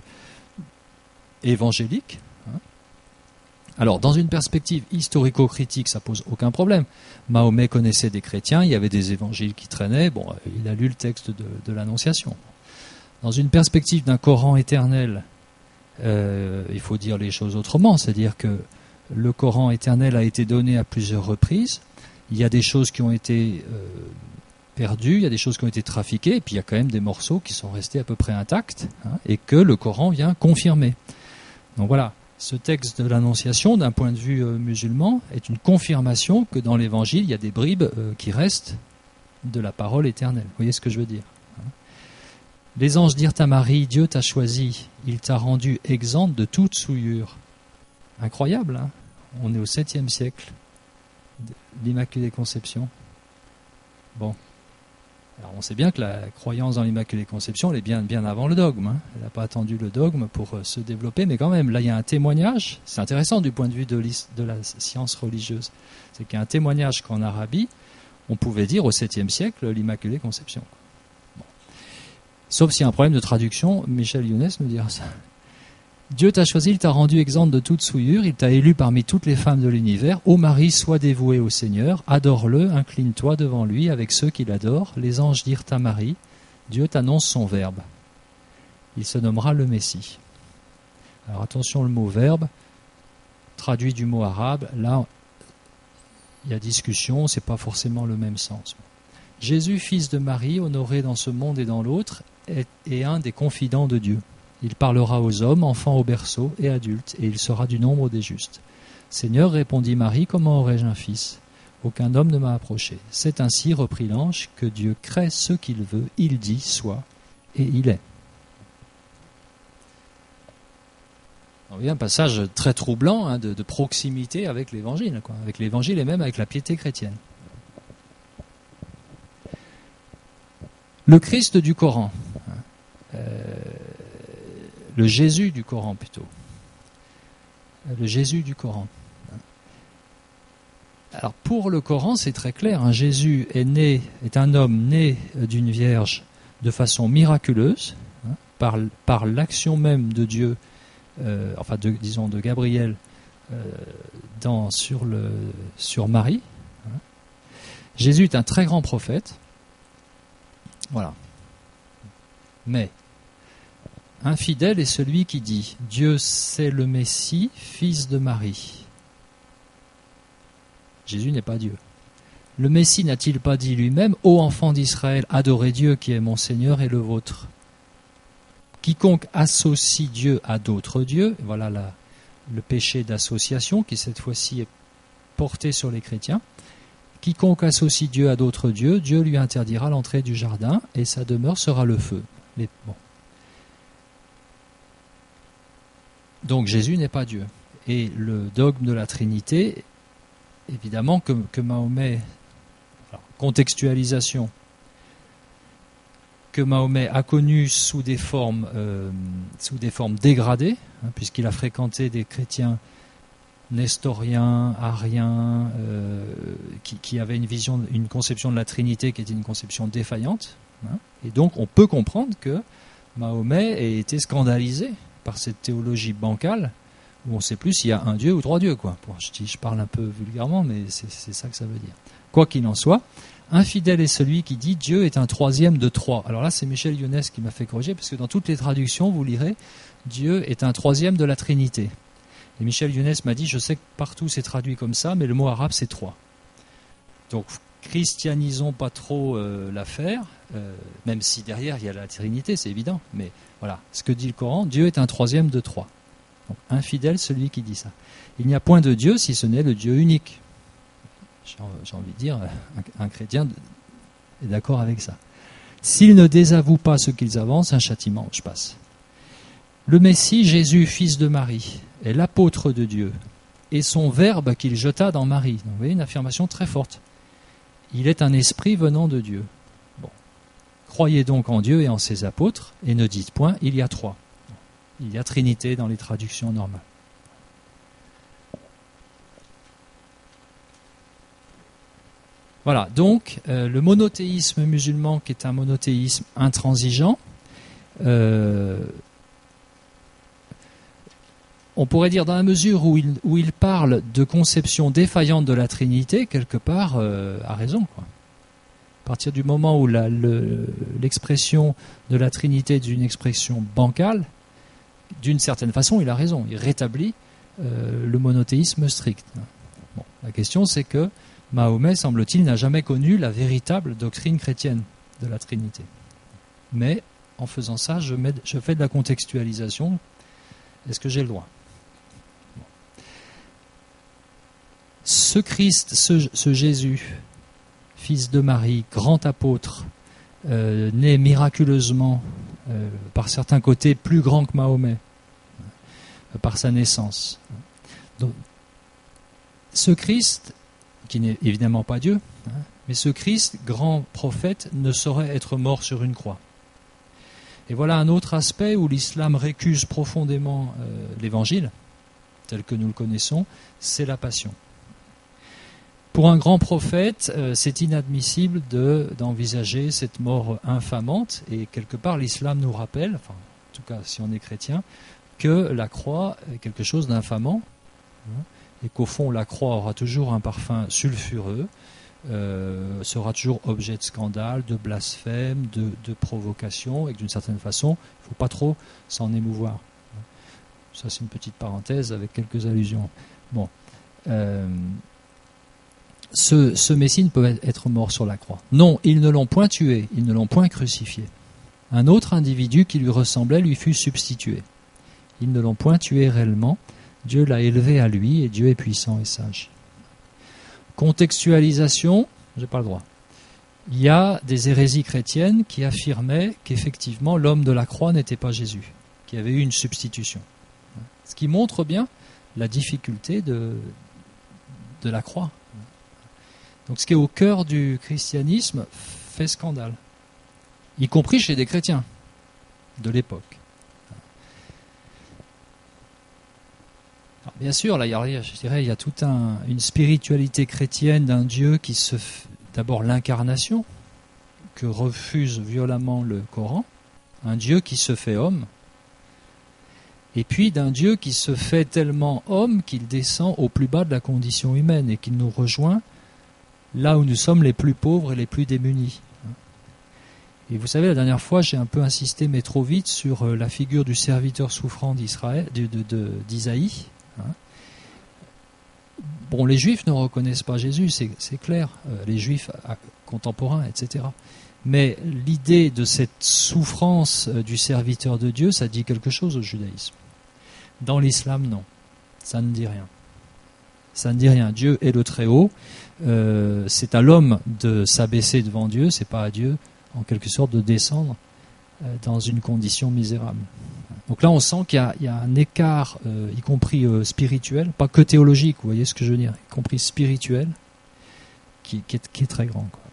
évangélique. Hein. Alors, dans une perspective historico-critique, ça pose aucun problème. Mahomet connaissait des chrétiens, il y avait des évangiles qui traînaient, bon, il a lu le texte de, de l'Annonciation. Dans une perspective d'un Coran éternel, euh, il faut dire les choses autrement, c'est-à-dire que le Coran éternel a été donné à plusieurs reprises. Il y a des choses qui ont été euh, perdues, il y a des choses qui ont été trafiquées, et puis il y a quand même des morceaux qui sont restés à peu près intacts, hein, et que le Coran vient confirmer. Donc voilà, ce texte de l'Annonciation, d'un point de vue euh, musulman, est une confirmation que dans l'Évangile, il y a des bribes euh, qui restent de la parole éternelle. Vous voyez ce que je veux dire, hein. Les anges dirent à Marie, Dieu t'a choisi, il t'a rendu exempte de toute souillure. Incroyable, hein. On est au septième siècle, l'Immaculée Conception. Bon, alors on sait bien que la croyance dans l'Immaculée Conception, elle est bien, bien avant le dogme, hein. Elle n'a pas attendu le dogme pour euh, se développer, mais quand même, là il y a un témoignage, c'est intéressant du point de vue de, de la science religieuse, c'est qu'il y a un témoignage qu'en Arabie, on pouvait dire au septième siècle l'Immaculée Conception. Bon. Sauf s'il y a un problème de traduction, Michel Younes nous dira ça. Dieu t'a choisi, il t'a rendu exempt de toute souillure, il t'a élu parmi toutes les femmes de l'univers. Ô Marie, sois dévouée au Seigneur, adore-le, incline-toi devant lui avec ceux qui l'adorent. Les anges dirent à Marie, Dieu t'annonce son verbe. Il se nommera le Messie. Alors attention, le mot verbe, traduit du mot arabe, là, il y a discussion, c'est pas forcément le même sens. Jésus, fils de Marie, honoré dans ce monde et dans l'autre, est, est un des confidents de Dieu. Il parlera aux hommes, enfants au berceau et adultes, et il sera du nombre des justes. Seigneur, répondit Marie, comment aurais-je un fils ? Aucun homme ne m'a approché. C'est ainsi, reprit l'ange, que Dieu crée ce qu'il veut, il dit, soit, et il est. On voit un passage très troublant hein, de, de proximité avec l'Évangile, quoi, avec l'Évangile et même avec la piété chrétienne. Le Christ du Coran, euh, le Jésus du Coran plutôt, le Jésus du Coran. Alors pour le Coran, c'est très clair. Hein, Jésus est né, est un homme né d'une vierge de façon miraculeuse, hein, par par l'action même de Dieu, euh, enfin de, disons de Gabriel, euh, dans sur le sur Marie. Hein. Jésus est un très grand prophète. Voilà. Mais infidèle est celui qui dit « Dieu c'est le Messie, fils de Marie ». Jésus n'est pas Dieu. Le Messie n'a-t-il pas dit lui-même « Ô enfants d'Israël, adorez Dieu qui est mon Seigneur et le vôtre ». Quiconque associe Dieu à d'autres dieux, voilà la, le péché d'association qui cette fois-ci est porté sur les chrétiens. Quiconque associe Dieu à d'autres dieux, Dieu lui interdira l'entrée du jardin et sa demeure sera le feu. Les, bon. Donc Jésus n'est pas Dieu. Et le dogme de la Trinité, évidemment que, que Mahomet, alors, contextualisation, que Mahomet a connu sous des formes, euh, sous des formes dégradées, hein, puisqu'il a fréquenté des chrétiens nestoriens, ariens, euh, qui, qui avaient une vision, une conception de la Trinité qui était une conception défaillante. Hein, et donc on peut comprendre que Mahomet ait été scandalisé par cette théologie bancale, où on ne sait plus s'il y a un Dieu ou trois dieux. Quoi. Bon, je, dis, je parle un peu vulgairement, mais c'est, c'est ça que ça veut dire. Quoi qu'il en soit, infidèle est celui qui dit Dieu est un troisième de trois. Alors là, c'est Michel Younes qui m'a fait corriger, parce que dans toutes les traductions, vous lirez Dieu est un troisième de la Trinité. Et Michel Younes m'a dit, je sais que partout c'est traduit comme ça, mais le mot arabe c'est trois. Donc christianisons pas trop euh, l'affaire, euh, même si derrière il y a la Trinité, c'est évident. Mais voilà, ce que dit le Coran, Dieu est un troisième de trois. Donc infidèle celui qui dit ça. Il n'y a point de Dieu si ce n'est le Dieu unique. J'ai, j'ai envie de dire, un, un chrétien est d'accord avec ça. S'ils ne désavouent pas ce qu'ils avancent, un châtiment, je passe. Le Messie, Jésus, fils de Marie, est l'apôtre de Dieu, et son verbe qu'il jeta dans Marie. Donc, vous voyez, une affirmation très forte. Il est un esprit venant de Dieu. Bon. Croyez donc en Dieu et en ses apôtres, et ne dites point, il y a trois. Il y a Trinité dans les traductions normales. Voilà, donc euh, le monothéisme musulman, qui est un monothéisme intransigeant, euh, on pourrait dire dans la mesure où il, où il parle de conception défaillante de la Trinité, quelque part, euh, a raison. Quoi. À partir du moment où la, le, l'expression de la Trinité est une expression bancale, d'une certaine façon, il a raison. Il rétablit euh, le monothéisme strict. Bon, la question, c'est que Mahomet, semble-t-il, n'a jamais connu la véritable doctrine chrétienne de la Trinité. Mais, en faisant ça, je, mets, je fais de la contextualisation. Est-ce que j'ai le droit ? Bon. Ce Christ, ce, ce Jésus, fils de Marie, grand apôtre, euh, né miraculeusement, euh, par certains côtés plus grand que Mahomet, euh, par sa naissance. Donc, ce Christ, qui n'est évidemment pas Dieu, hein, mais ce Christ, grand prophète, ne saurait être mort sur une croix. Et voilà un autre aspect où l'islam récuse profondément euh, l'évangile, tel que nous le connaissons, c'est la passion. Pour un grand prophète, euh, c'est inadmissible de, d'envisager cette mort infamante, et quelque part l'islam nous rappelle, enfin, en tout cas si on est chrétien, que la croix est quelque chose d'infamant, hein, et qu'au fond la croix aura toujours un parfum sulfureux, euh, sera toujours objet de scandale, de blasphème, de, de provocation, et que d'une certaine façon, il ne faut pas trop s'en émouvoir. Ça c'est une petite parenthèse avec quelques allusions. Bon, euh, ce, ce Messie ne peut être mort sur la croix. Non, ils ne l'ont point tué, ils ne l'ont point crucifié. Un autre individu qui lui ressemblait lui fut substitué. Ils ne l'ont point tué réellement, Dieu l'a élevé à lui, et Dieu est puissant et sage. Contextualisation, j'ai pas le droit. Il y a des hérésies chrétiennes qui affirmaient qu'effectivement l'homme de la croix n'était pas Jésus, qu'il y avait eu une substitution. Ce qui montre bien la difficulté de, de la croix. Donc ce qui est au cœur du christianisme fait scandale, y compris chez des chrétiens de l'époque. Alors, bien sûr, là, il y a, je dirais, il y a toute un, une spiritualité chrétienne d'un Dieu qui se fait, d'abord l'incarnation, que refuse violemment le Coran, un Dieu qui se fait homme, et puis d'un Dieu qui se fait tellement homme qu'il descend au plus bas de la condition humaine et qu'il nous rejoint là où nous sommes les plus pauvres et les plus démunis. Et vous savez, la dernière fois, j'ai un peu insisté, mais trop vite, sur la figure du serviteur souffrant d'Israël, de, de, de, d'Isaïe. Bon, les Juifs ne reconnaissent pas Jésus, c'est, c'est clair, les Juifs contemporains, et cetera. Mais l'idée de cette souffrance du serviteur de Dieu, ça dit quelque chose au judaïsme. Dans l'islam, non. Ça ne dit rien. Ça ne dit rien. Dieu est le Très-Haut. Euh, c'est à l'homme de s'abaisser devant Dieu, c'est pas à Dieu, en quelque sorte, de descendre euh, dans une condition misérable. Donc là, on sent qu'il y a, il y a un écart, euh, y compris euh, spirituel, pas que théologique, vous voyez ce que je veux dire, y compris spirituel, qui, qui, est, qui est très grand, quoi.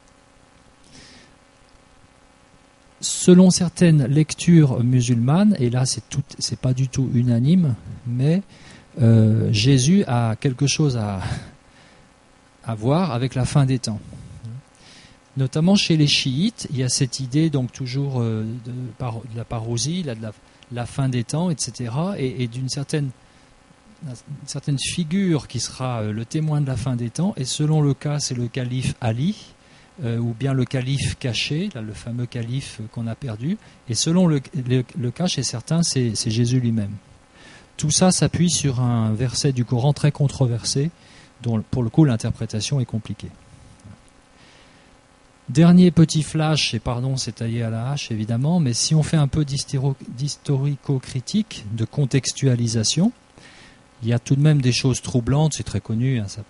Selon certaines lectures musulmanes, et là c'est tout, c'est pas du tout unanime, mais euh, Jésus a quelque chose à, à voir avec la fin des temps. Notamment chez les chiites, il y a cette idée donc toujours euh, de, de la parousie, de la, la fin des temps, et cetera. Et, et d'une certaine, une certaine figure qui sera le témoin de la fin des temps. Et selon le cas, c'est le calife Ali. Euh, ou bien le calife caché, là, le fameux calife qu'on a perdu, et selon le, le, le cas chez certains, c'est, c'est Jésus lui-même. Tout ça s'appuie sur un verset du Coran très controversé, dont pour le coup l'interprétation est compliquée. Dernier petit flash, et pardon, c'est taillé à la hache évidemment, mais si on fait un peu d'historico-critique, de contextualisation, il y a tout de même des choses troublantes, c'est très connu, hein, ça,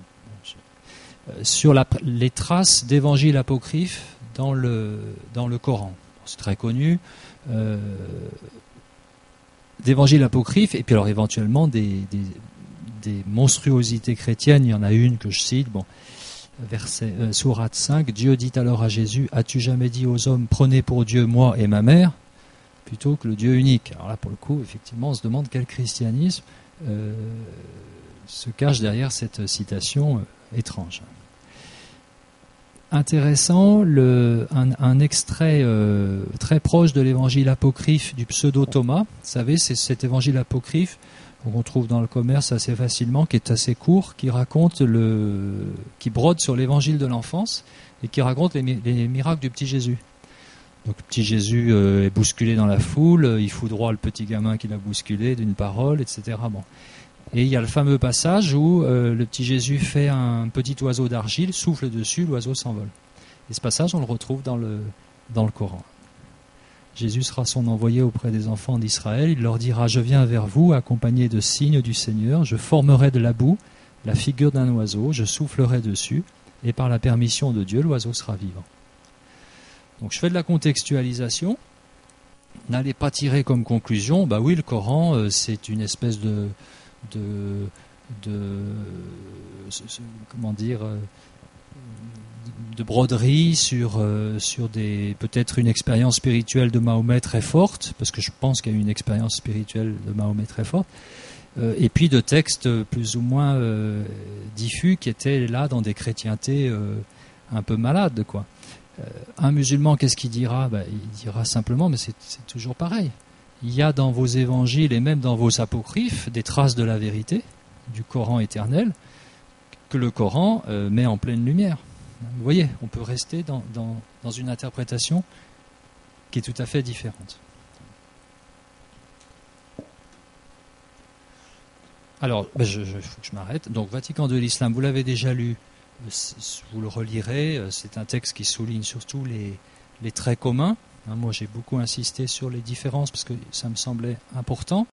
sur la, les traces d'évangiles apocryphes dans le, dans le Coran. C'est très connu. Euh, d'évangiles apocryphes, et puis alors éventuellement des, des, des monstruosités chrétiennes. Il y en a une que je cite. Bon, verset, euh, sourate cinq. Dieu dit alors à Jésus, as-tu jamais dit aux hommes, prenez pour Dieu moi et ma mère, plutôt que le Dieu unique? Alors là, pour le coup, effectivement, on se demande quel christianisme euh, se cache derrière cette citation euh, étrange. Intéressant, le, un, un extrait euh, très proche de l'évangile apocryphe du pseudo-Thomas. Vous savez, c'est cet évangile apocryphe qu'on trouve dans le commerce assez facilement, qui est assez court, qui raconte le, qui brode sur l'évangile de l'enfance et qui raconte les, les miracles du petit Jésus. Donc le petit Jésus euh, est bousculé dans la foule, il foudroie le petit gamin qui l'a bousculé d'une parole, et cetera. Bon. Et il y a le fameux passage où euh, le petit Jésus fait un petit oiseau d'argile, souffle dessus, l'oiseau s'envole. Et ce passage, on le retrouve dans le, dans le Coran. Jésus sera son envoyé auprès des enfants d'Israël. Il leur dira, je viens vers vous, accompagné de signes du Seigneur. Je formerai de la boue la figure d'un oiseau, je soufflerai dessus, et par la permission de Dieu, l'oiseau sera vivant. Donc je fais de la contextualisation. N'allez pas tirer comme conclusion, bah oui, le Coran, euh, c'est une espèce de... de, de comment dire de broderie sur euh, sur des peut-être une expérience spirituelle de Mahomet très forte, parce que je pense qu'il y a eu une expérience spirituelle de Mahomet très forte, euh, et puis de textes plus ou moins euh, diffus qui étaient là dans des chrétientés euh, un peu malades, quoi. Euh, un musulman, qu'est-ce qu'il dira? Ben, il dira simplement, mais c'est, c'est toujours pareil. Il y a dans vos évangiles et même dans vos apocryphes des traces de la vérité, du Coran éternel, que le Coran euh, met en pleine lumière. Vous voyez, on peut rester dans, dans, dans une interprétation qui est tout à fait différente. Alors, ben je, je, faut que je m'arrête. Donc, Vatican de l'Islam, vous l'avez déjà lu, vous le relirez. C'est un texte qui souligne surtout les, les traits communs Moi, j'ai beaucoup insisté sur les différences parce que ça me semblait important.